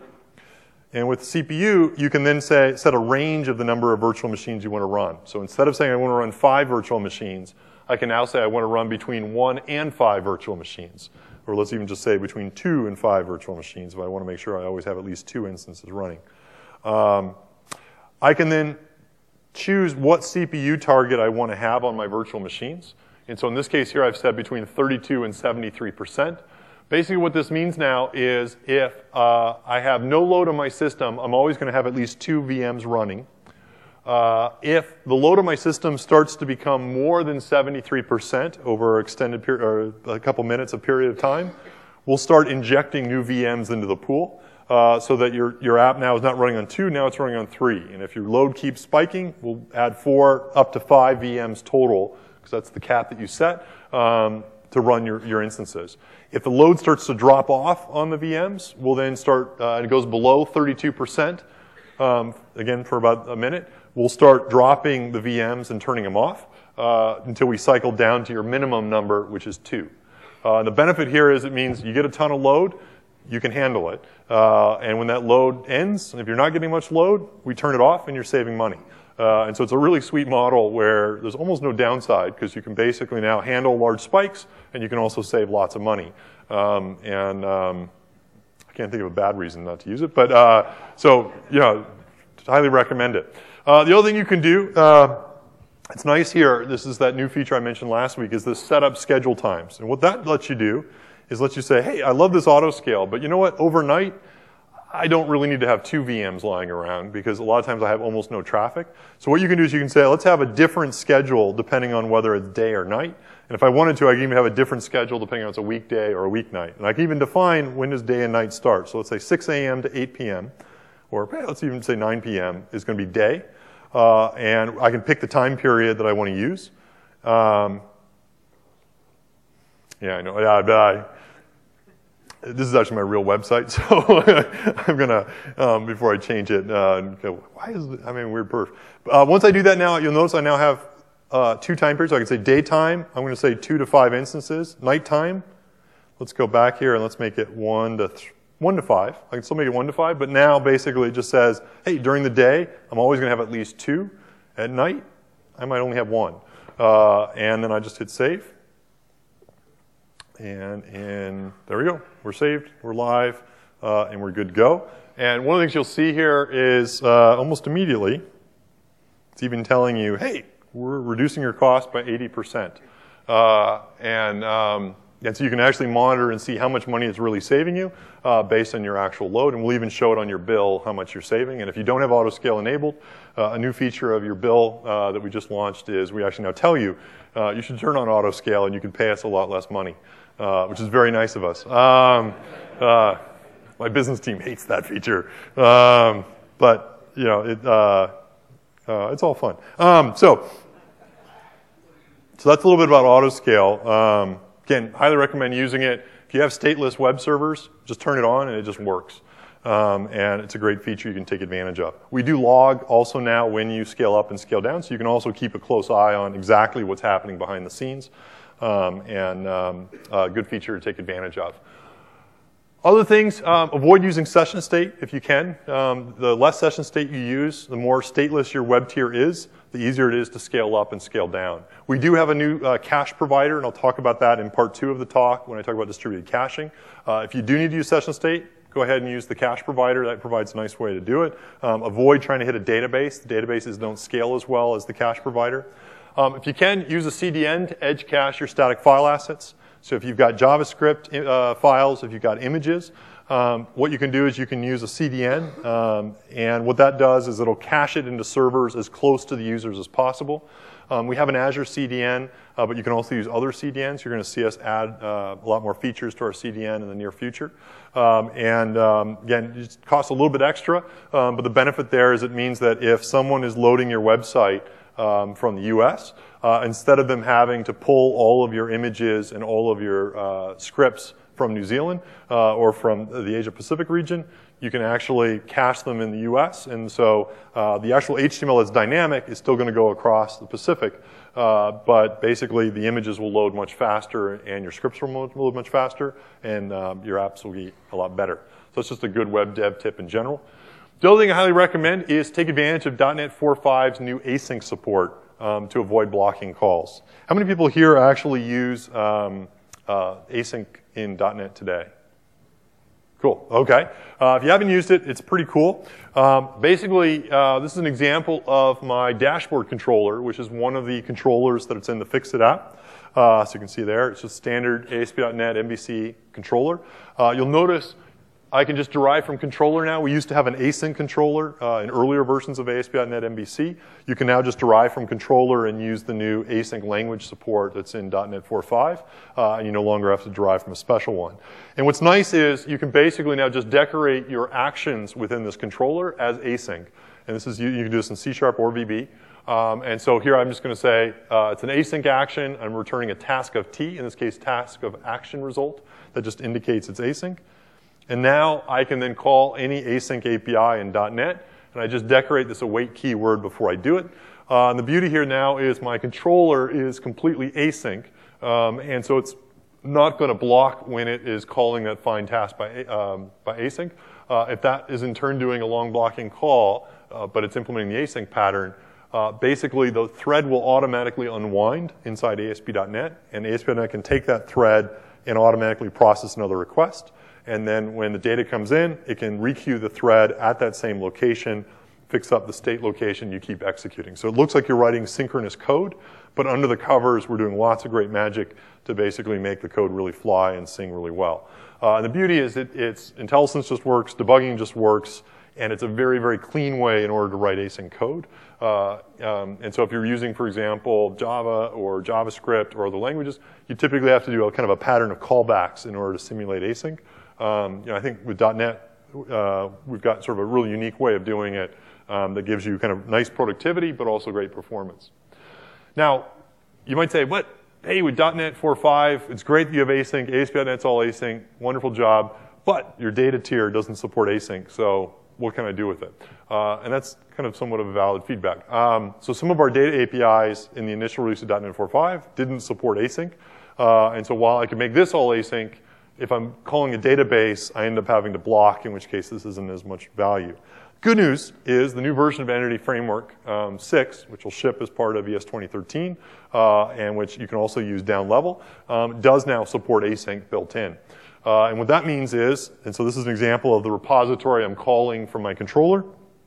And with C P U, you can then say, set a range of the number of virtual machines you want to run. So instead of saying I want to run five virtual machines, I can now say I want to run between one and five virtual machines. Or let's even just say between two and five virtual machines, but I want to make sure I always have at least two instances running. Um, I can then choose what C P U target I want to have on my virtual machines. And so in this case here, I've set between thirty-two and seventy-three percent. Basically what this means now is if uh, I have no load on my system, I'm always going to have at least two V Ms running. Uh, if the load on my system starts to become more than seventy-three percent over extended period, or a couple minutes of period of time, we'll start injecting new V Ms into the pool. Uh, so that your, your app now is not running on two, now it's running on three. And if your load keeps spiking, we'll add four up to five V Ms total, because that's the cap that you set, um, to run your, your instances. If the load starts to drop off on the V Ms, we'll then start, uh, and it goes below thirty-two percent, um, again for about a minute, we'll start dropping the V Ms and turning them off uh, until we cycle down to your minimum number, which is two. Uh, and the benefit here is it means you get a ton of load, you can handle it. Uh, and when that load ends, and if you're not getting much load, we turn it off and you're saving money. Uh, and so it's a really sweet model where there's almost no downside because you can basically now handle large spikes and you can also save lots of money. Um, and um, can't think of a bad reason not to use it. But uh, so, you know, highly recommend it. Uh, the other thing you can do, uh, it's nice here, this is that new feature I mentioned last week, is this setup schedule times. And what that lets you do is let you say, hey, I love this auto scale, but you know what, overnight, I don't really need to have two V Ms lying around because a lot of times I have almost no traffic. So what you can do is you can say, let's have a different schedule depending on whether it's day or night. And if I wanted to, I can even have a different schedule depending on if it's a weekday or a weeknight. And I can even define when does day and night start. So let's say six A M to eight P M, or hey, let's even say nine P M is going to be day. Uh, and I can pick the time period that I want to use. Um, yeah, I know. Yeah, I, This is actually my real website, so I'm gonna um, before I change it. Uh, go, why is it, I mean weird perf? Uh, once I do that now, you'll notice I now have uh, two time periods. So I can say daytime. I'm going to say two to five instances. Nighttime. Let's go back here and let's make it one to th one to five. I can still make it one to five, but now basically it just says, hey, during the day I'm always going to have at least two. At night I might only have one, uh, and then I just hit save. And, and there we go. We're saved, we're live, uh, and we're good to go. And one of the things you'll see here is uh, almost immediately, it's even telling you, hey, we're reducing your cost by eighty percent. Uh, and, um, and so you can actually monitor and see how much money it's really saving you uh, based on your actual load. And we'll even show it on your bill how much you're saving. And if you don't have auto scale enabled, uh, a new feature of your bill uh, that we just launched is we actually now tell you uh, you should turn on auto scale and you can pay us a lot less money. Uh, which is very nice of us. Um, uh, my business team hates that feature, um, but you know, it, uh, uh, it's all fun. Um, so, so that's a little bit about autoscale. Um, again, highly recommend using it. If you have stateless web servers, just turn it on and it just works. Um, and it's a great feature you can take advantage of. We do log also now when you scale up and scale down, so you can also keep a close eye on exactly what's happening behind the scenes. Um, and um, a good feature to take advantage of. Other things, um, avoid using session state if you can. Um, the less session state you use, the more stateless your web tier is, the easier it is to scale up and scale down. We do have a new uh, cache provider, and I'll talk about that in part two of the talk when I talk about distributed caching. Uh, if you do need to use session state, go ahead and use the cache provider. That provides a nice way to do it. Um, avoid trying to hit a database. The databases don't scale as well as the cache provider. Um, if you can, use a C D N to edge cache your static file assets. So if you've got JavaScript uh, files, if you've got images, um, what you can do is you can use a C D N. Um, and what that does is it'll cache it into servers as close to the users as possible. Um, we have an Azure C D N, uh, but you can also use other C D Ns. You're going to see us add uh, a lot more features to our C D N in the near future. Um, and um, again, it costs a little bit extra, um, but the benefit there is it means that if someone is loading your website Um, from the U S, uh, instead of them having to pull all of your images and all of your uh, scripts from New Zealand uh, or from the Asia Pacific region, you can actually cache them in the U S. And so uh, the actual H T M L that's dynamic is still going to go across the Pacific, uh, but basically the images will load much faster and your scripts will load much faster, and um, your apps will be a lot better. So it's just a good web dev tip in general. The other thing I highly recommend is take advantage of dot net four point five's new async support um, to avoid blocking calls. How many people here actually use um, uh, async in dot net today? Cool, okay. Uh, if you haven't used it, it's pretty cool. Um, basically, uh, this is an example of my dashboard controller, which is one of the controllers that it's in the Fixit app. Uh, so you can see there, it's just standard A S P dot net M V C controller. Uh, you'll notice I can just derive from controller now. We used to have an async controller uh, in earlier versions of A S P dot net M V C. You can now just derive from controller and use the new async language support that's in dot net four point five, uh, and you no longer have to derive from a special one. And what's nice is you can basically now just decorate your actions within this controller as async. And this is you, you can do this in C sharp or V B. Um, and so here I'm just going to say uh, it's an async action. I'm returning a task of T, in this case task of action result, that just indicates it's async. And now I can then call any async A P I in dot net, and I just decorate this await keyword before I do it. Uh, and the beauty here now is my controller is completely async, um, and so it's not going to block when it is calling that find task by, um, by async. Uh, if that is in turn doing a long blocking call, uh, but it's implementing the async pattern, uh, basically the thread will automatically unwind inside A S P dot net, and A S P dot net can take that thread and automatically process another request. and then when the data comes in, it can requeue the thread at that same location, fix up the state location, you keep executing. So it looks like you're writing synchronous code, but under the covers, we're doing lots of great magic to basically make the code really fly and sing really well. Uh, and the beauty is that it's IntelliSense just works, debugging just works, and it's a very, very clean way in order to write async code. Uh, um, and so if you're using, for example, Java or JavaScript or other languages, you typically have to do a kind of a pattern of callbacks in order to simulate async. Um, you know, I think with dot net, uh, we've got sort of a really unique way of doing it um, that gives you kind of nice productivity, but also great performance. Now, you might say, what? Hey, with dot net four point five, it's great that you have async. A S P dot net's all async. Wonderful job. But your data tier doesn't support async, so what can I do with it? Uh, and that's kind of somewhat of a valid feedback. Um, so some of our data A P Is in the initial release of dot net four point five didn't support async. Uh, and so while I can make this all async, if I'm calling a database, I end up having to block, in which case this isn't as much value. Good news is the new version of Entity Framework um, six, which will ship as part of E S twenty thirteen, uh, and which you can also use down level, um, does now support async built in. Uh, and what that means is, and so this is an example of the repository I'm calling from my controller.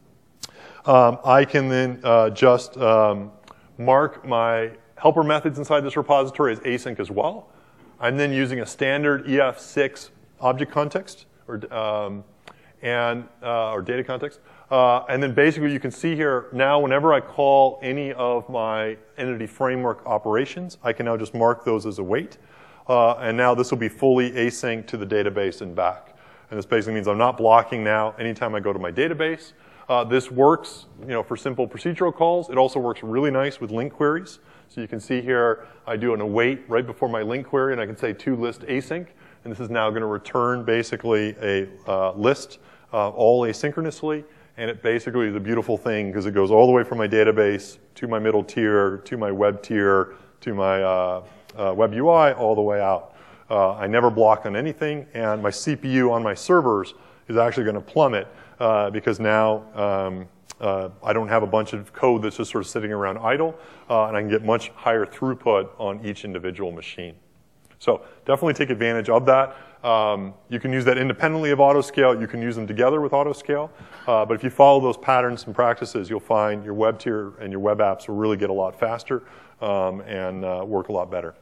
Um, I can then uh, just um, mark my helper methods inside this repository as async as well. I'm then using a standard E F six object context, or um, and uh, or data context. Uh, and then basically you can see here now whenever I call any of my Entity Framework operations, I can now just mark those as await. Uh, and now this will be fully async to the database and back. And this basically means I'm not blocking now anytime I go to my database. Uh, this works, you know, for simple procedural calls. It also works really nice with link queries. So you can see here I do an await right before my link query, and I can say to list async. And this is now going to return basically a uh, list uh, all asynchronously. And it basically is a beautiful thing because it goes all the way from my database to my middle tier, to my web tier, to my uh, uh, web U I, all the way out. Uh, I never block on anything, and my C P U on my servers is actually going to plummet uh, because now um, uh, I don't have a bunch of code that's just sort of sitting around idle, uh, and I can get much higher throughput on each individual machine. So definitely take advantage of that. Um, you can use that independently of autoscale. You can use them together with autoscale. Uh, but if you follow those patterns and practices, you'll find your web tier and your web apps will really get a lot faster um, and uh, work a lot better.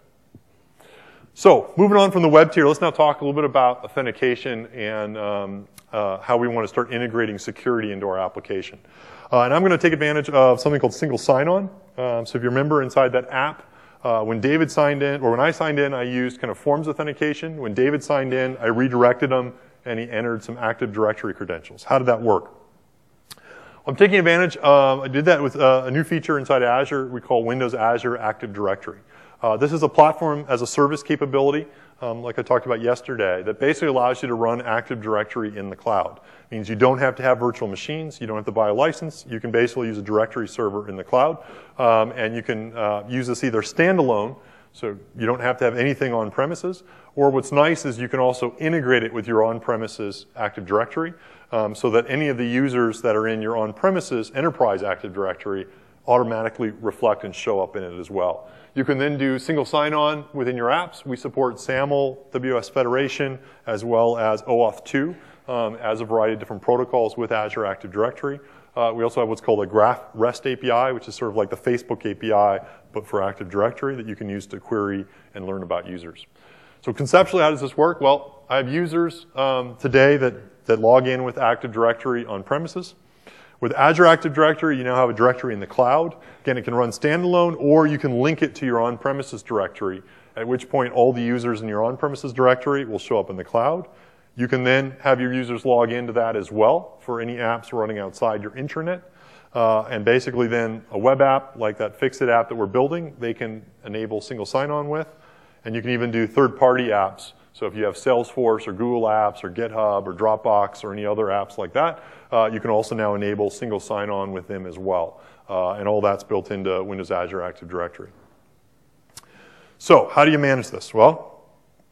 So moving on from the web tier, let's now talk a little bit about authentication and um, uh, how we want to start integrating security into our application. Uh, and I'm going to take advantage of something called single sign-on. Um, so if you remember inside that app, Uh, when David signed in, or when I signed in, I used kind of forms authentication. When David signed in, I redirected him, and he entered some Active Directory credentials. How did that work? I'm taking advantage of, I did that with uh, a new feature inside Azure we call Windows Azure Active Directory. Uh, this is a platform as a service capability, um, like I talked about yesterday, that basically allows you to run Active Directory in the cloud. It means you don't have to have virtual machines, you don't have to buy a license, you can basically use a directory server in the cloud, um, and you can uh, use this either standalone, so you don't have to have anything on premises, or what's nice is you can also integrate it with your on-premises Active Directory, um, so that any of the users that are in your on-premises enterprise Active Directory automatically reflect and show up in it as well. You can then do single sign-on within your apps. We support SAML, W S Federation, as well as OAuth two um, as a variety of different protocols with Azure Active Directory. Uh, we also have what's called a Graph REST A P I, which is sort of like the Facebook A P I, but for Active Directory that you can use to query and learn about users. So conceptually, how does this work? Well, I have users um, today that, that log in with Active Directory on premises. With Azure Active Directory, you now have a directory in the cloud. Again, it can run standalone, or you can link it to your on-premises directory, at which point all the users in your on-premises directory will show up in the cloud. You can then have your users log into that as well for any apps running outside your intranet. Uh, and basically then a web app, like that Fixit app that we're building, they can enable single sign-on with. And you can even do third-party apps. So if you have Salesforce or Google Apps or GitHub or Dropbox or any other apps like that, uh, you can also now enable single sign-on with them as well. Uh, and all that's built into Windows Azure Active Directory. So how do you manage this? Well,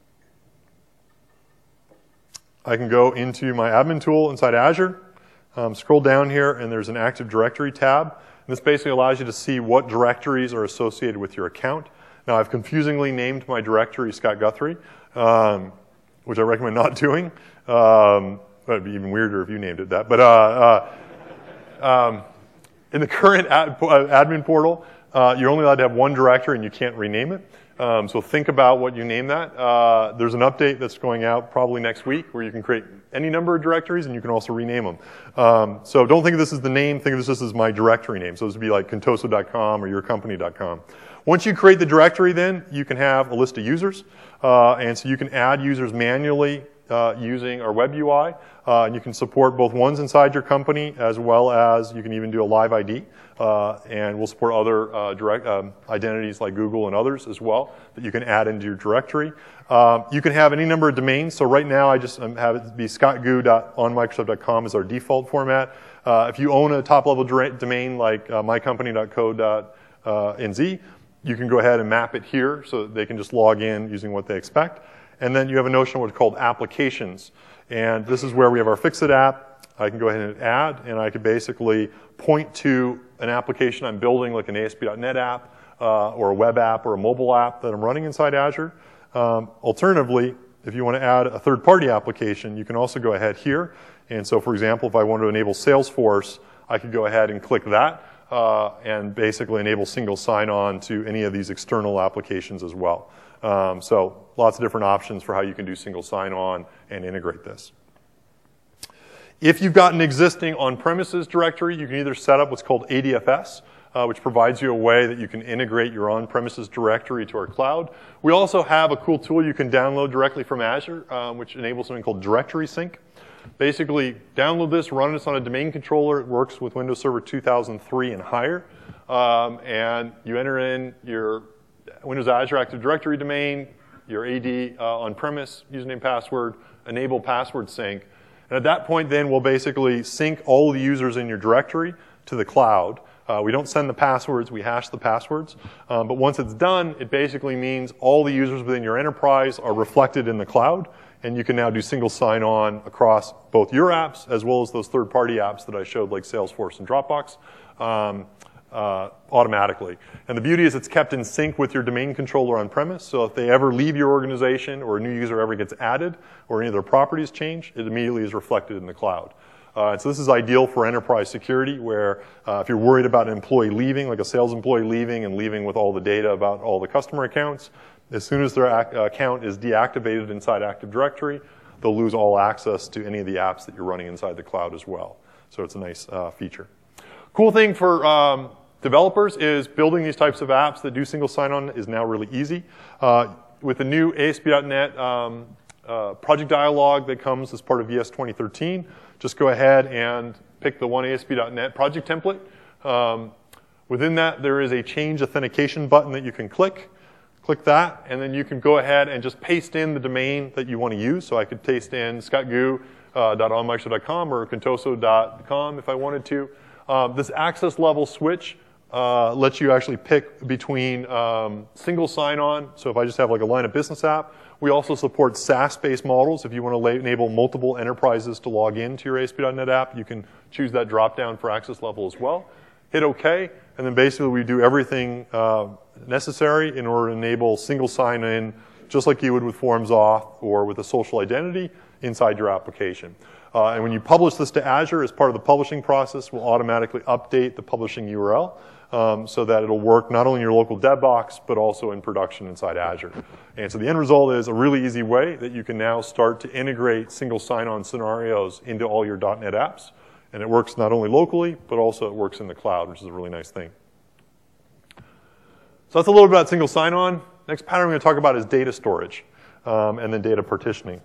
I can go into my admin tool inside Azure, um, scroll down here, and there's an Active Directory tab. And this basically allows you to see what directories are associated with your account. Now, I've confusingly named my directory Scott Guthrie. Um, which I recommend not doing. Um, it'd be even weirder if you named it that. But uh, uh, um, in the current ad, admin portal, uh, you're only allowed to have one directory and you can't rename it. Um, so think about what you name that. Uh, there's an update that's going out probably next week where you can create any number of directories and you can also rename them. Um, so don't think of this as the name, think of this as my directory name. So this would be like contoso dot com or your company dot com. Once you create the directory then, you can have a list of users. Uh, and so you can add users manually uh, using our web U I. Uh, and you can support both ones inside your company as well as you can even do a live I D. Uh, and we'll support other uh, direct um, identities like Google and others as well that you can add into your directory. Um, you can have any number of domains. So right now I just um, have it be scott goo dot on microsoft dot com as our default format. Uh, if you own a top-level domain like uh, my company dot co dot n z, you can go ahead and map it here so that they can just log in using what they expect. And then you have a notion of what's called applications. And this is where we have our Fixit app. I can go ahead and add, and I can basically point to an application I'm building, like an A S P dot net app, uh, or a web app, or a mobile app that I'm running inside Azure. Um, alternatively, if you want to add a third-party application, you can also go ahead here. And so, for example, if I want to enable Salesforce, I could go ahead and click that uh, and basically enable single sign-on to any of these external applications as well. Um, so lots of different options for how you can do single sign-on and integrate this. If you've got an existing on-premises directory, you can either set up what's called A D F S, uh, which provides you a way that you can integrate your on-premises directory to our cloud. We also have a cool tool you can download directly from Azure, um, which enables something called Directory Sync. Basically, download this, run this on a domain controller. It works with Windows Server two thousand three and higher. Um, and you enter in your Windows Azure Active Directory domain, your A D uh, on-premise username, password, enable password sync. And at that point, then, we'll basically sync all the users in your directory to the cloud. Uh, we don't send the passwords, we hash the passwords. Um, but once it's done, it basically means all the users within your enterprise are reflected in the cloud, and you can now do single sign-on across both your apps as well as those third-party apps that I showed, like Salesforce and Dropbox, um, uh, automatically. And the beauty is it's kept in sync with your domain controller on-premise, so if they ever leave your organization or a new user ever gets added or any of their properties change, it immediately is reflected in the cloud. Uh, and so this is ideal for enterprise security, where uh, if you're worried about an employee leaving, like a sales employee leaving and leaving with all the data about all the customer accounts, as soon as their ac- account is deactivated inside Active Directory, they'll lose all access to any of the apps that you're running inside the cloud as well. So it's a nice uh, feature. Cool thing for um, developers is building these types of apps that do single sign-on is now really easy. Uh, with the new A S P dot net um, uh, project dialog that comes as part of V S twenty thirteen, just go ahead and pick the one A S P dot net project template. Um, within that, there is a change authentication button that you can click. Click that, and then you can go ahead and just paste in the domain that you want to use. So I could paste in scott goo dot on microsoft dot com or contoso dot com if I wanted to. Um, this access level switch uh, lets you actually pick between um, single sign-on. So if I just have like a line of business app, we also support SaaS-based models. If you want to enable multiple enterprises to log into your A S P dot net app, you can choose that drop-down for access level as well. Hit OK, and then basically we do everything uh, necessary in order to enable single sign-in, just like you would with Forms Auth or with a social identity inside your application. Uh, and when you publish this to Azure as part of the publishing process, we'll automatically update the publishing U R L um, so that it'll work not only in your local dev box, but also in production inside Azure. And so the end result is a really easy way that you can now start to integrate single sign-on scenarios into all your .NET apps. And it works not only locally, but also it works in the cloud, which is a really nice thing. So that's a little bit about single sign-on. Next pattern I'm going to talk about is data storage um, and then data partitioning.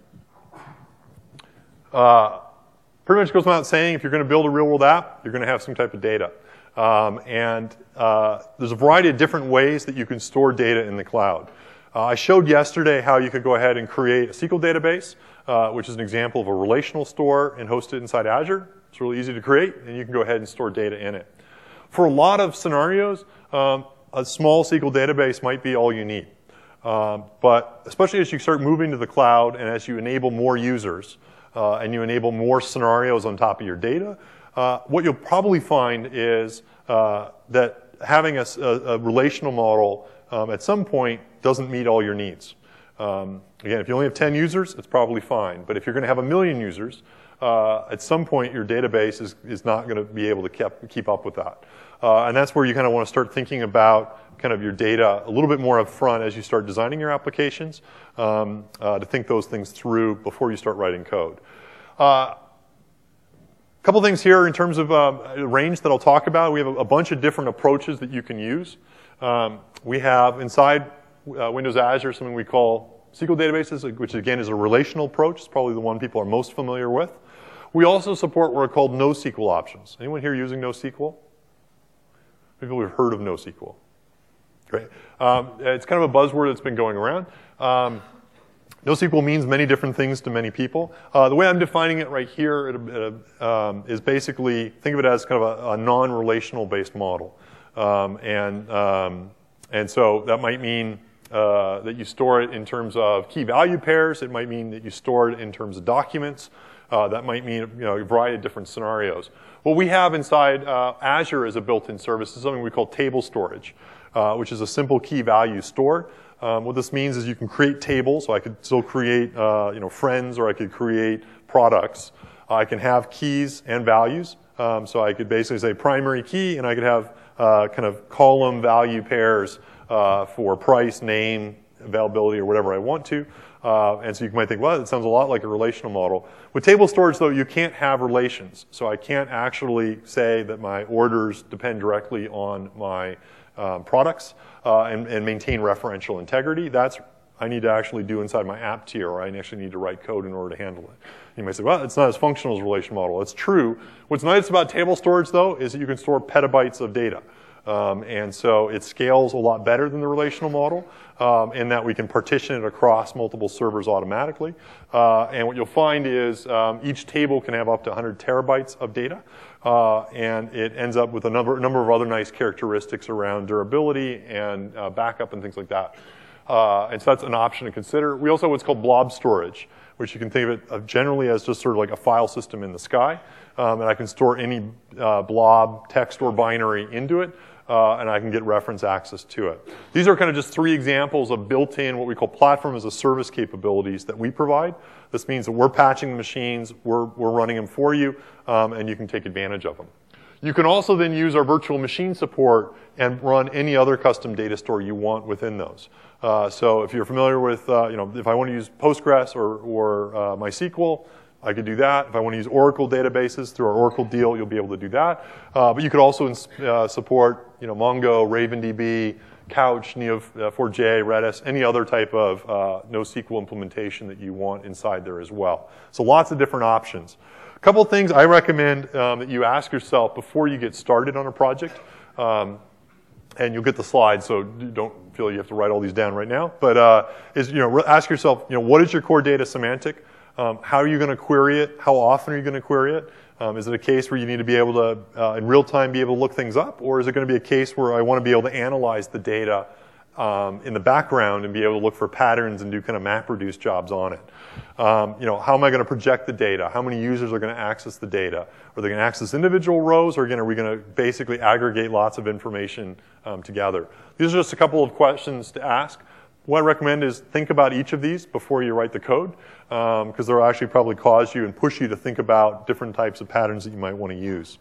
Uh, pretty much goes without saying, if you're going to build a real-world app, you're going to have some type of data. Um, and uh, there's a variety of different ways that you can store data in the cloud. Uh, I showed yesterday how you could go ahead and create a S Q L database, uh, which is an example of a relational store, and host it inside Azure. It's really easy to create, and you can go ahead and store data in it. For a lot of scenarios, um, a small S Q L database might be all you need. Um, but especially as you start moving to the cloud and as you enable more users, Uh, and you enable more scenarios on top of your data, uh, what you'll probably find is uh, that having a, a, a relational model um, at some point doesn't meet all your needs. Um, again, if you only have ten users, it's probably fine. But if you're going to have a million users, uh, at some point your database is, is not going to be able to keep, keep up with that. Uh, and that's where you kind of want to start thinking about kind of your data a little bit more up front as you start designing your applications, um, uh, to think those things through before you start writing code. Uh, A couple things here in terms of uh, range that I'll talk about. We have a, a bunch of different approaches that you can use. Um, we have inside uh, Windows Azure something we call S Q L databases, which again is a relational approach. It's probably the one people are most familiar with. We also support what are called NoSQL options. Anyone here using NoSQL? People who've heard of NoSQL. Great. Um, it's kind of a buzzword that's been going around. Um, NoSQL means many different things to many people. Uh, the way I'm defining it right here at a, at a, um, is basically, think of it as kind of a, a non-relational based model. Um, and, um, and so that might mean uh, that you store it in terms of key value pairs. It might mean that you store it in terms of documents. Uh, that might mean, you know, a variety of different scenarios. What we have inside uh, Azure as a built-in service is something we call table storage, uh, which is a simple key value store. Um, what this means is you can create tables. So I could still create, uh, you know, friends, or I could create products. Uh, I can have keys and values. Um, so I could basically say primary key, and I could have uh, kind of column value pairs uh, for price, name, availability, or whatever I want to. Uh, and so you might think, well, it sounds a lot like a relational model. With table storage, though, you can't have relations. So I can't actually say that my orders depend directly on my um, products uh, and, and maintain referential integrity. That's I need to actually do inside my app tier, or I actually need to write code in order to handle it. You might say, well, it's not as functional as a relational model. It's true. What's nice about table storage, though, is that you can store petabytes of data. Um, and so it scales a lot better than the relational model um, in that we can partition it across multiple servers automatically. Uh, and what you'll find is um, each table can have up to one hundred terabytes of data. Uh, and it ends up with a number, number of other nice characteristics around durability and uh, backup and things like that. Uh, and so that's an option to consider. We also have what's called blob storage, which you can think of it of generally as just sort of like a file system in the sky. Um, and I can store any uh, blob, text, or binary into it. Uh, and I can get reference access to it. These are kind of just three examples of built-in, what we call platform as a service capabilities that we provide. This means that we're patching the machines, we're, we're running them for you, um, and you can take advantage of them. You can also then use our virtual machine support and run any other custom data store you want within those. Uh, so if you're familiar with, uh, you know, if I want to use Postgres or, or uh, MySQL, I could do that. If I want to use Oracle databases through our Oracle deal, you'll be able to do that. Uh, but you could also uh, support, you know, Mongo, RavenDB, Couch, N E O four j, Redis, any other type of uh, NoSQL implementation that you want inside there as well. So lots of different options. A couple of things I recommend um, that you ask yourself before you get started on a project. Um, and you'll get the slides, so don't feel you have to write all these down right now. But uh, is, you know, ask yourself, you know, what is your core data semantic? Um, how are you going to query it? How often are you going to query it? Um, is it a case where you need to be able to, uh, in real time, be able to look things up? Or is it going to be a case where I want to be able to analyze the data um, in the background and be able to look for patterns and do kind of MapReduce jobs on it? Um, you know, how am I going to project the data? How many users are going to access the data? Are they going to access individual rows? Or again, are we going to basically aggregate lots of information um, together? These are just a couple of questions to ask. What I recommend is think about each of these before you write the code, because um, they'll actually probably cause you and push you to think about different types of patterns that you might want to use.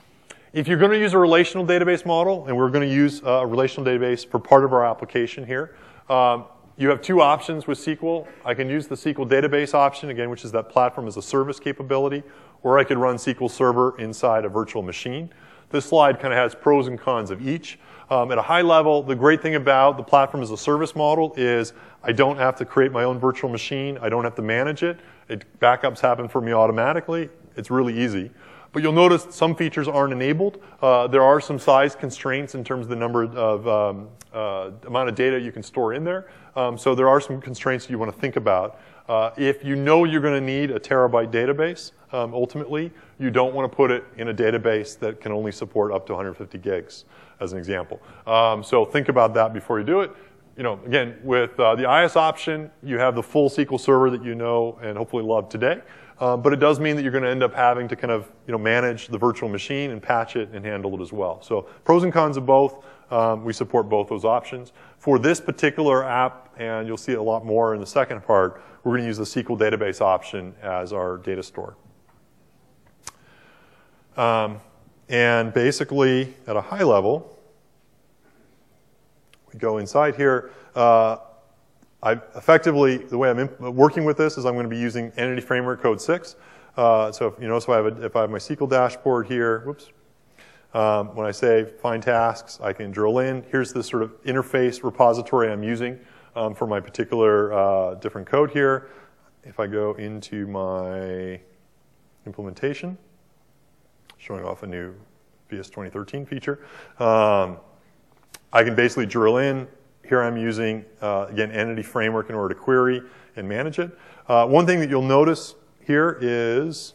If you're going to use a relational database model, and we're going to use a relational database for part of our application here, um, you have two options with S Q L. I can use the S Q L database option, again, which is that platform as a service capability, or I could run S Q L Server inside a virtual machine. This slide kind of has pros and cons of each. Um, at a high level, the great thing about the platform as a service model is I don't have to create my own virtual machine. I don't have to manage it. It backups happen for me automatically. It's really easy. But you'll notice some features aren't enabled. Uh, there are some size constraints in terms of the number of um, uh, amount of data you can store in there. Um, so there are some constraints you want to think about. Uh, if you know you're going to need a terabyte database, um, ultimately, you don't want to put it in a database that can only support up to one hundred fifty gigs, as an example. Um, so think about that before you do it. You know, again, with uh, the I S option, you have the full S Q L Server that you know and hopefully love today. uh, but it does mean that you're going to end up having to kind of you know, manage the virtual machine and patch it and handle it as well. So pros and cons of both. Um, we support both those options. For this particular app, and you'll see it a lot more in the second part, we're going to use the S Q L database option as our data store. Um, and basically, at a high level, we go inside here. Uh, I effectively, the way I'm imp- working with this is I'm going to be using Entity Framework Code six. Uh, so if you notice, if I have a, if I have my S Q L dashboard here, whoops. Um, when I say find tasks, I can drill in. Here's the sort of interface repository I'm using um, for my particular uh, different code here. If I go into my implementation, showing off a new V S twenty thirteen feature, um, I can basically drill in. Here I'm using, uh, again, Entity Framework in order to query and manage it. Uh, one thing that you'll notice here is,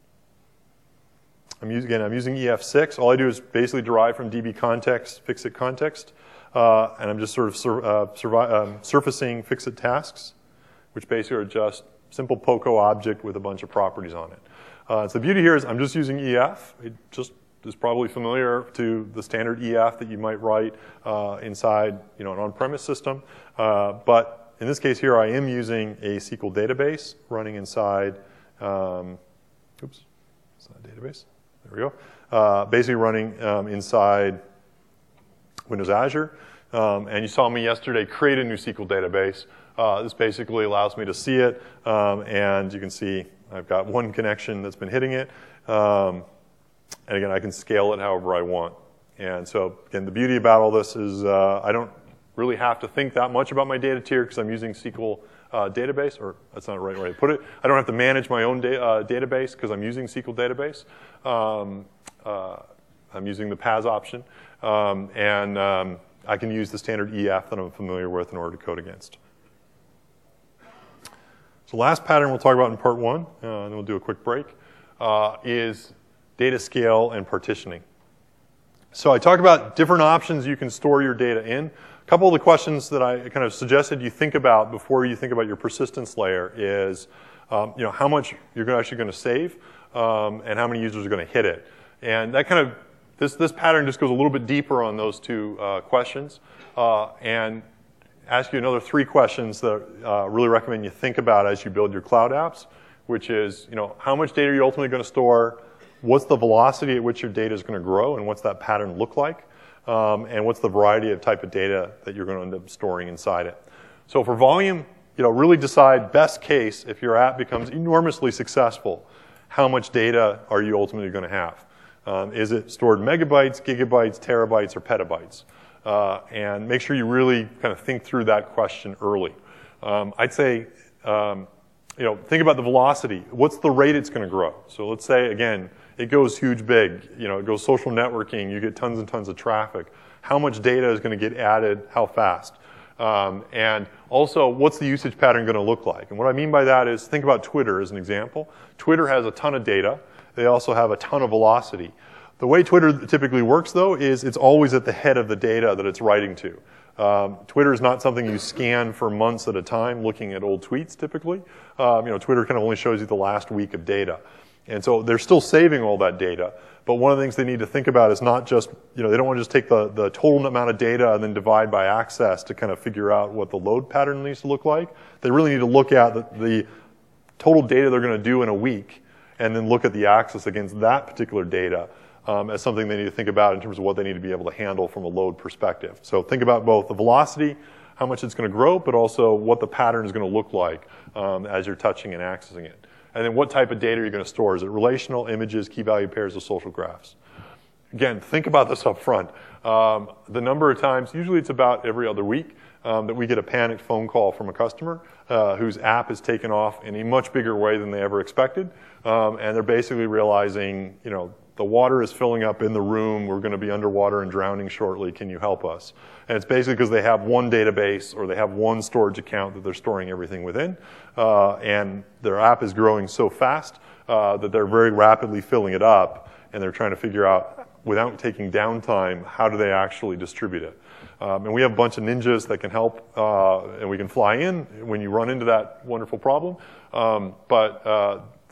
I'm using, again, I'm using E F six. All I do is basically derive from D B context, fixit context, uh, and I'm just sort of sur uh, survi um, surfacing fixit tasks, which basically are just simple POCO object with a bunch of properties on it. Uh, so the beauty here is I'm just using E F. It just is probably familiar to the standard E F that you might write uh, inside you know, an on-premise system. Uh, but in this case here, I am using a S Q L database running inside, um, oops, it's not a database. There we go. Uh, basically running um, inside Windows Azure. Um, and you saw me yesterday create a new S Q L database. Uh, this basically allows me to see it. Um, and you can see I've got one connection that's been hitting it. Um, and again, I can scale it however I want. And so, again, the beauty about all this is uh, I don't really have to think that much about my data tier because I'm using S Q L Uh, database, or that's not the right way to put it. I don't have to manage my own da uh, database because I'm using S Q L database. Um, uh, I'm using the P A S option, um, and um, I can use the standard E F that I'm familiar with in order to code against. So last pattern we'll talk about in part one, uh, and then we'll do a quick break, uh, is data scale and partitioning. So I talked about different options you can store your data in. A couple of the questions that I kind of suggested you think about before you think about your persistence layer is, um, you know, how much you're actually going to save um, and how many users are going to hit it. And that kind of, this, this pattern just goes a little bit deeper on those two uh, questions uh, and ask you another three questions that I uh, really recommend you think about as you build your cloud apps, which is, you know, how much data are you ultimately going to store? What's the velocity at which your data is going to grow, and what's that pattern look like? Um, and what's the variety of type of data that you're going to end up storing inside it. So for volume, you know, really decide best case if your app becomes enormously successful, how much data are you ultimately going to have? Um, is it stored megabytes, gigabytes, terabytes, or petabytes? Uh, and make sure you really kind of think through that question early. Um, I'd say, um, you know, think about the velocity. What's the rate it's going to grow? So let's say, again, it goes huge big. You know, it goes social networking. You get tons and tons of traffic. How much data is going to get added? How fast? Um, and also, what's the usage pattern going to look like? And what I mean by that is, think about Twitter as an example. Twitter has a ton of data. They also have a ton of velocity. The way Twitter typically works, though, is it's always at the head of the data that it's writing to. Um, Twitter is not something you scan for months at a time, looking at old tweets typically. Um, you know, Twitter kind of only shows you the last week of data. And so they're still saving all that data. But one of the things they need to think about is not just, you know, they don't want to just take the, the total amount of data and then divide by access to kind of figure out what the load pattern needs to look like. They really need to look at the, the total data they're going to do in a week and then look at the access against that particular data um, as something they need to think about in terms of what they need to be able to handle from a load perspective. So think about both the velocity, how much it's going to grow, but also what the pattern is going to look like um, as you're touching and accessing it. And then what type of data are you going to store? Is it relational, images, key value pairs, or social graphs? Again, think about this up front. Um, the number of times, usually it's about every other week, um, that we get a panicked phone call from a customer uh, whose app is taken off in a much bigger way than they ever expected. Um, and they're basically realizing, you know, the water is filling up in the room. We're going to be underwater and drowning shortly. Can you help us? And it's basically because they have one database or they have one storage account that they're storing everything within. Uh, and their app is growing so fast uh, that they're very rapidly filling it up. And they're trying to figure out, without taking downtime, how do they actually distribute it? Um, and we have a bunch of ninjas that can help, uh, and we can fly in when you run into that wonderful problem. Um, but uh,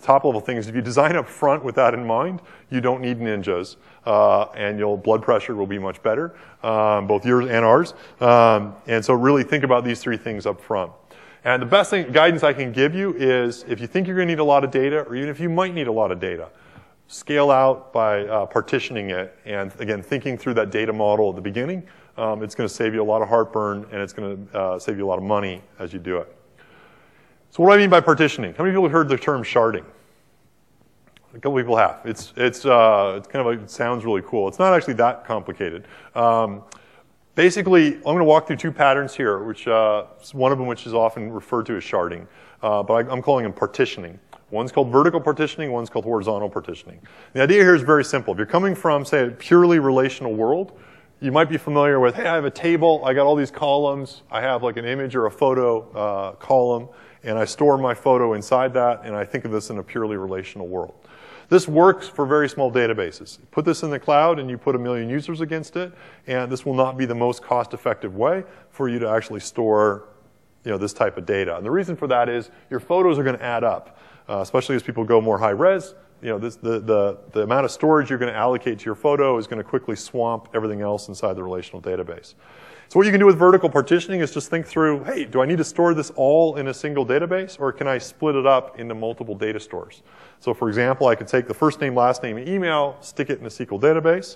top level thing is if you design up front with that in mind, you don't need ninjas, uh, and your blood pressure will be much better, um, both yours and ours. Um, and so really think about these three things up front. And the best thing, guidance I can give you is if you think you're going to need a lot of data, or even if you might need a lot of data, scale out by uh, partitioning it. And again, thinking through that data model at the beginning, um, it's going to save you a lot of heartburn, and it's going to uh, save you a lot of money as you do it. So what do I mean by partitioning? How many people have heard the term sharding? A couple people have. It's, it's, uh, it's kind of like, it sounds really cool. It's not actually that complicated. Um, Basically, I'm going to walk through two patterns here, which uh, one of them which is often referred to as sharding, uh, but I, I'm calling them partitioning. One's called vertical partitioning, one's called horizontal partitioning. The idea here is very simple. If you're coming from, say, a purely relational world, you might be familiar with, hey, I have a table, I got all these columns, I have like an image or a photo uh, column, and I store my photo inside that, and I think of this in a purely relational world. This works for very small databases. Put this in the cloud and you put a million users against it, and this will not be the most cost-effective way for you to actually store, you know, this type of data. And the reason for that is your photos are going to add up, uh, especially as people go more high-res. You know, this, the, the, the amount of storage you're going to allocate to your photo is going to quickly swamp everything else inside the relational database. So what you can do with vertical partitioning is just think through, hey, do I need to store this all in a single database, or can I split it up into multiple data stores? So for example, I could take the first name, last name, email, stick it in a S Q L database,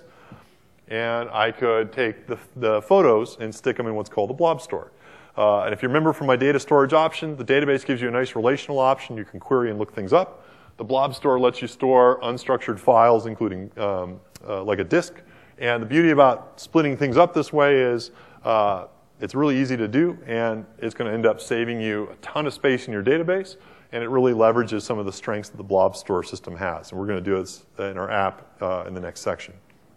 and I could take the, the photos and stick them in what's called a blob store. Uh, and if you remember from my data storage option, the database gives you a nice relational option. You can query and look things up. The blob store lets you store unstructured files, including um, uh, like a disk. And the beauty about splitting things up this way is uh, it's really easy to do, and it's going to end up saving you a ton of space in your database, and it really leverages some of the strengths that the blob store system has. And we're going to do this in our app uh, in the next section.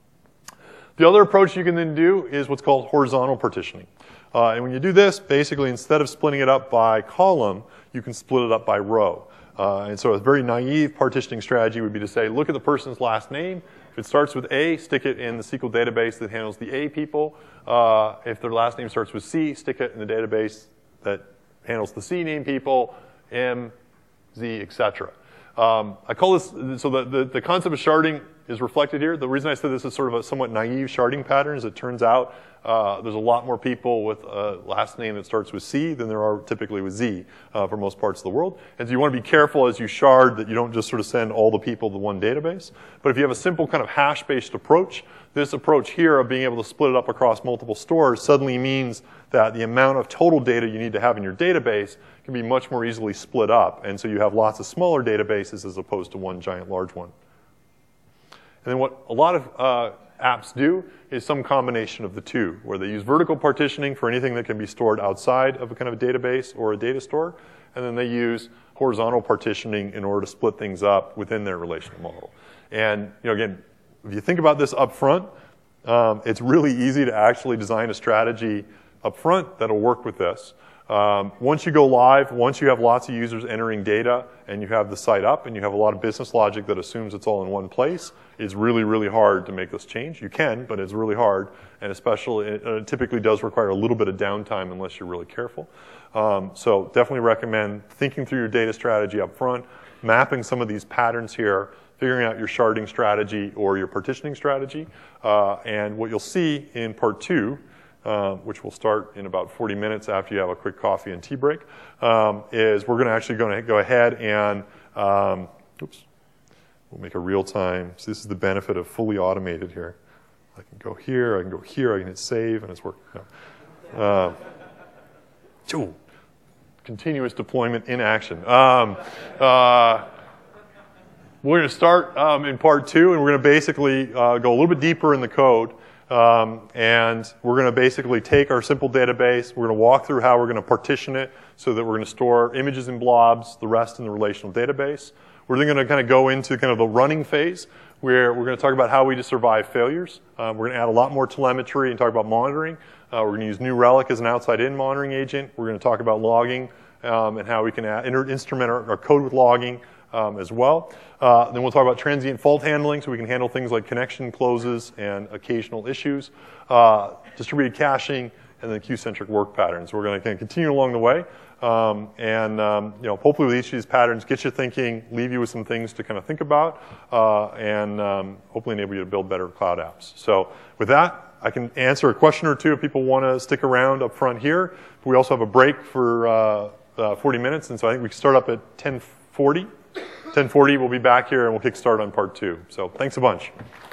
The other approach you can then do is what's called horizontal partitioning. Uh, and when you do this, basically instead of splitting it up by column, you can split it up by row. Uh, and so a very naive partitioning strategy would be to say, look at the person's last name. If it starts with A, stick it in the S Q L database that handles the A people. Uh, if their last name starts with C, stick it in the database that handles the C name people, M, Z, et cetera. Um, I call this, so the, the, the concept of sharding is reflected here. The reason I said this is sort of a somewhat naive sharding pattern is it turns out uh, there's a lot more people with a last name that starts with C than there are typically with Z uh, for most parts of the world. And so you want to be careful as you shard that you don't just sort of send all the people to one database. But if you have a simple kind of hash-based approach, this approach here of being able to split it up across multiple stores suddenly means that the amount of total data you need to have in your database can be much more easily split up. And so you have lots of smaller databases as opposed to one giant large one. And then what a lot of uh, apps do is some combination of the two, where they use vertical partitioning for anything that can be stored outside of a kind of a database or a data store, and then they use horizontal partitioning in order to split things up within their relational model. And you know, again, if you think about this up front, um, it's really easy to actually design a strategy up front that'll work with this. Um, once you go live, once you have lots of users entering data and you have the site up and you have a lot of business logic that assumes it's all in one place, it's really, really hard to make this change. You can, but it's really hard, and especially it, uh, typically does require a little bit of downtime unless you're really careful. Um, so definitely recommend thinking through your data strategy up front, mapping some of these patterns here, figuring out your sharding strategy or your partitioning strategy, uh, and what you'll see in part two, Uh, which will start in about forty minutes after you have a quick coffee and tea break, um, is we're going to actually going to go ahead and, um, oops, we'll make a real time. So this is the benefit of fully automated here. I can go here, I can go here, I can hit save, and it's working. No. Uh, continuous deployment in action. Um, uh, we're going to start um, in part two, and we're going to basically uh, go a little bit deeper in the code. Um, and we're going to basically take our simple database, we're going to walk through how we're going to partition it so that we're going to store images in blobs, the rest in the relational database. We're then going to kind of go into kind of the running phase where we're going to talk about how we just survive failures. Um, we're going to add a lot more telemetry and talk about monitoring. Uh, we're going to use New Relic as an outside-in monitoring agent. We're going to talk about logging um, and how we can add, instrument our, our code with logging. Um, as well. Uh, then we'll talk about transient fault handling, so we can handle things like connection closes and occasional issues, uh, distributed caching, and then Q-centric work patterns. We're going to continue along the way, um, and um, you know, hopefully with each of these patterns, get you thinking, leave you with some things to kind of think about, uh, and um, hopefully enable you to build better cloud apps. So with that, I can answer a question or two if people want to stick around up front here. But we also have a break for uh, uh, forty minutes, and so I think we can start up at ten forty. ten forty, we'll be back here, and we'll kick start on part two. So thanks a bunch.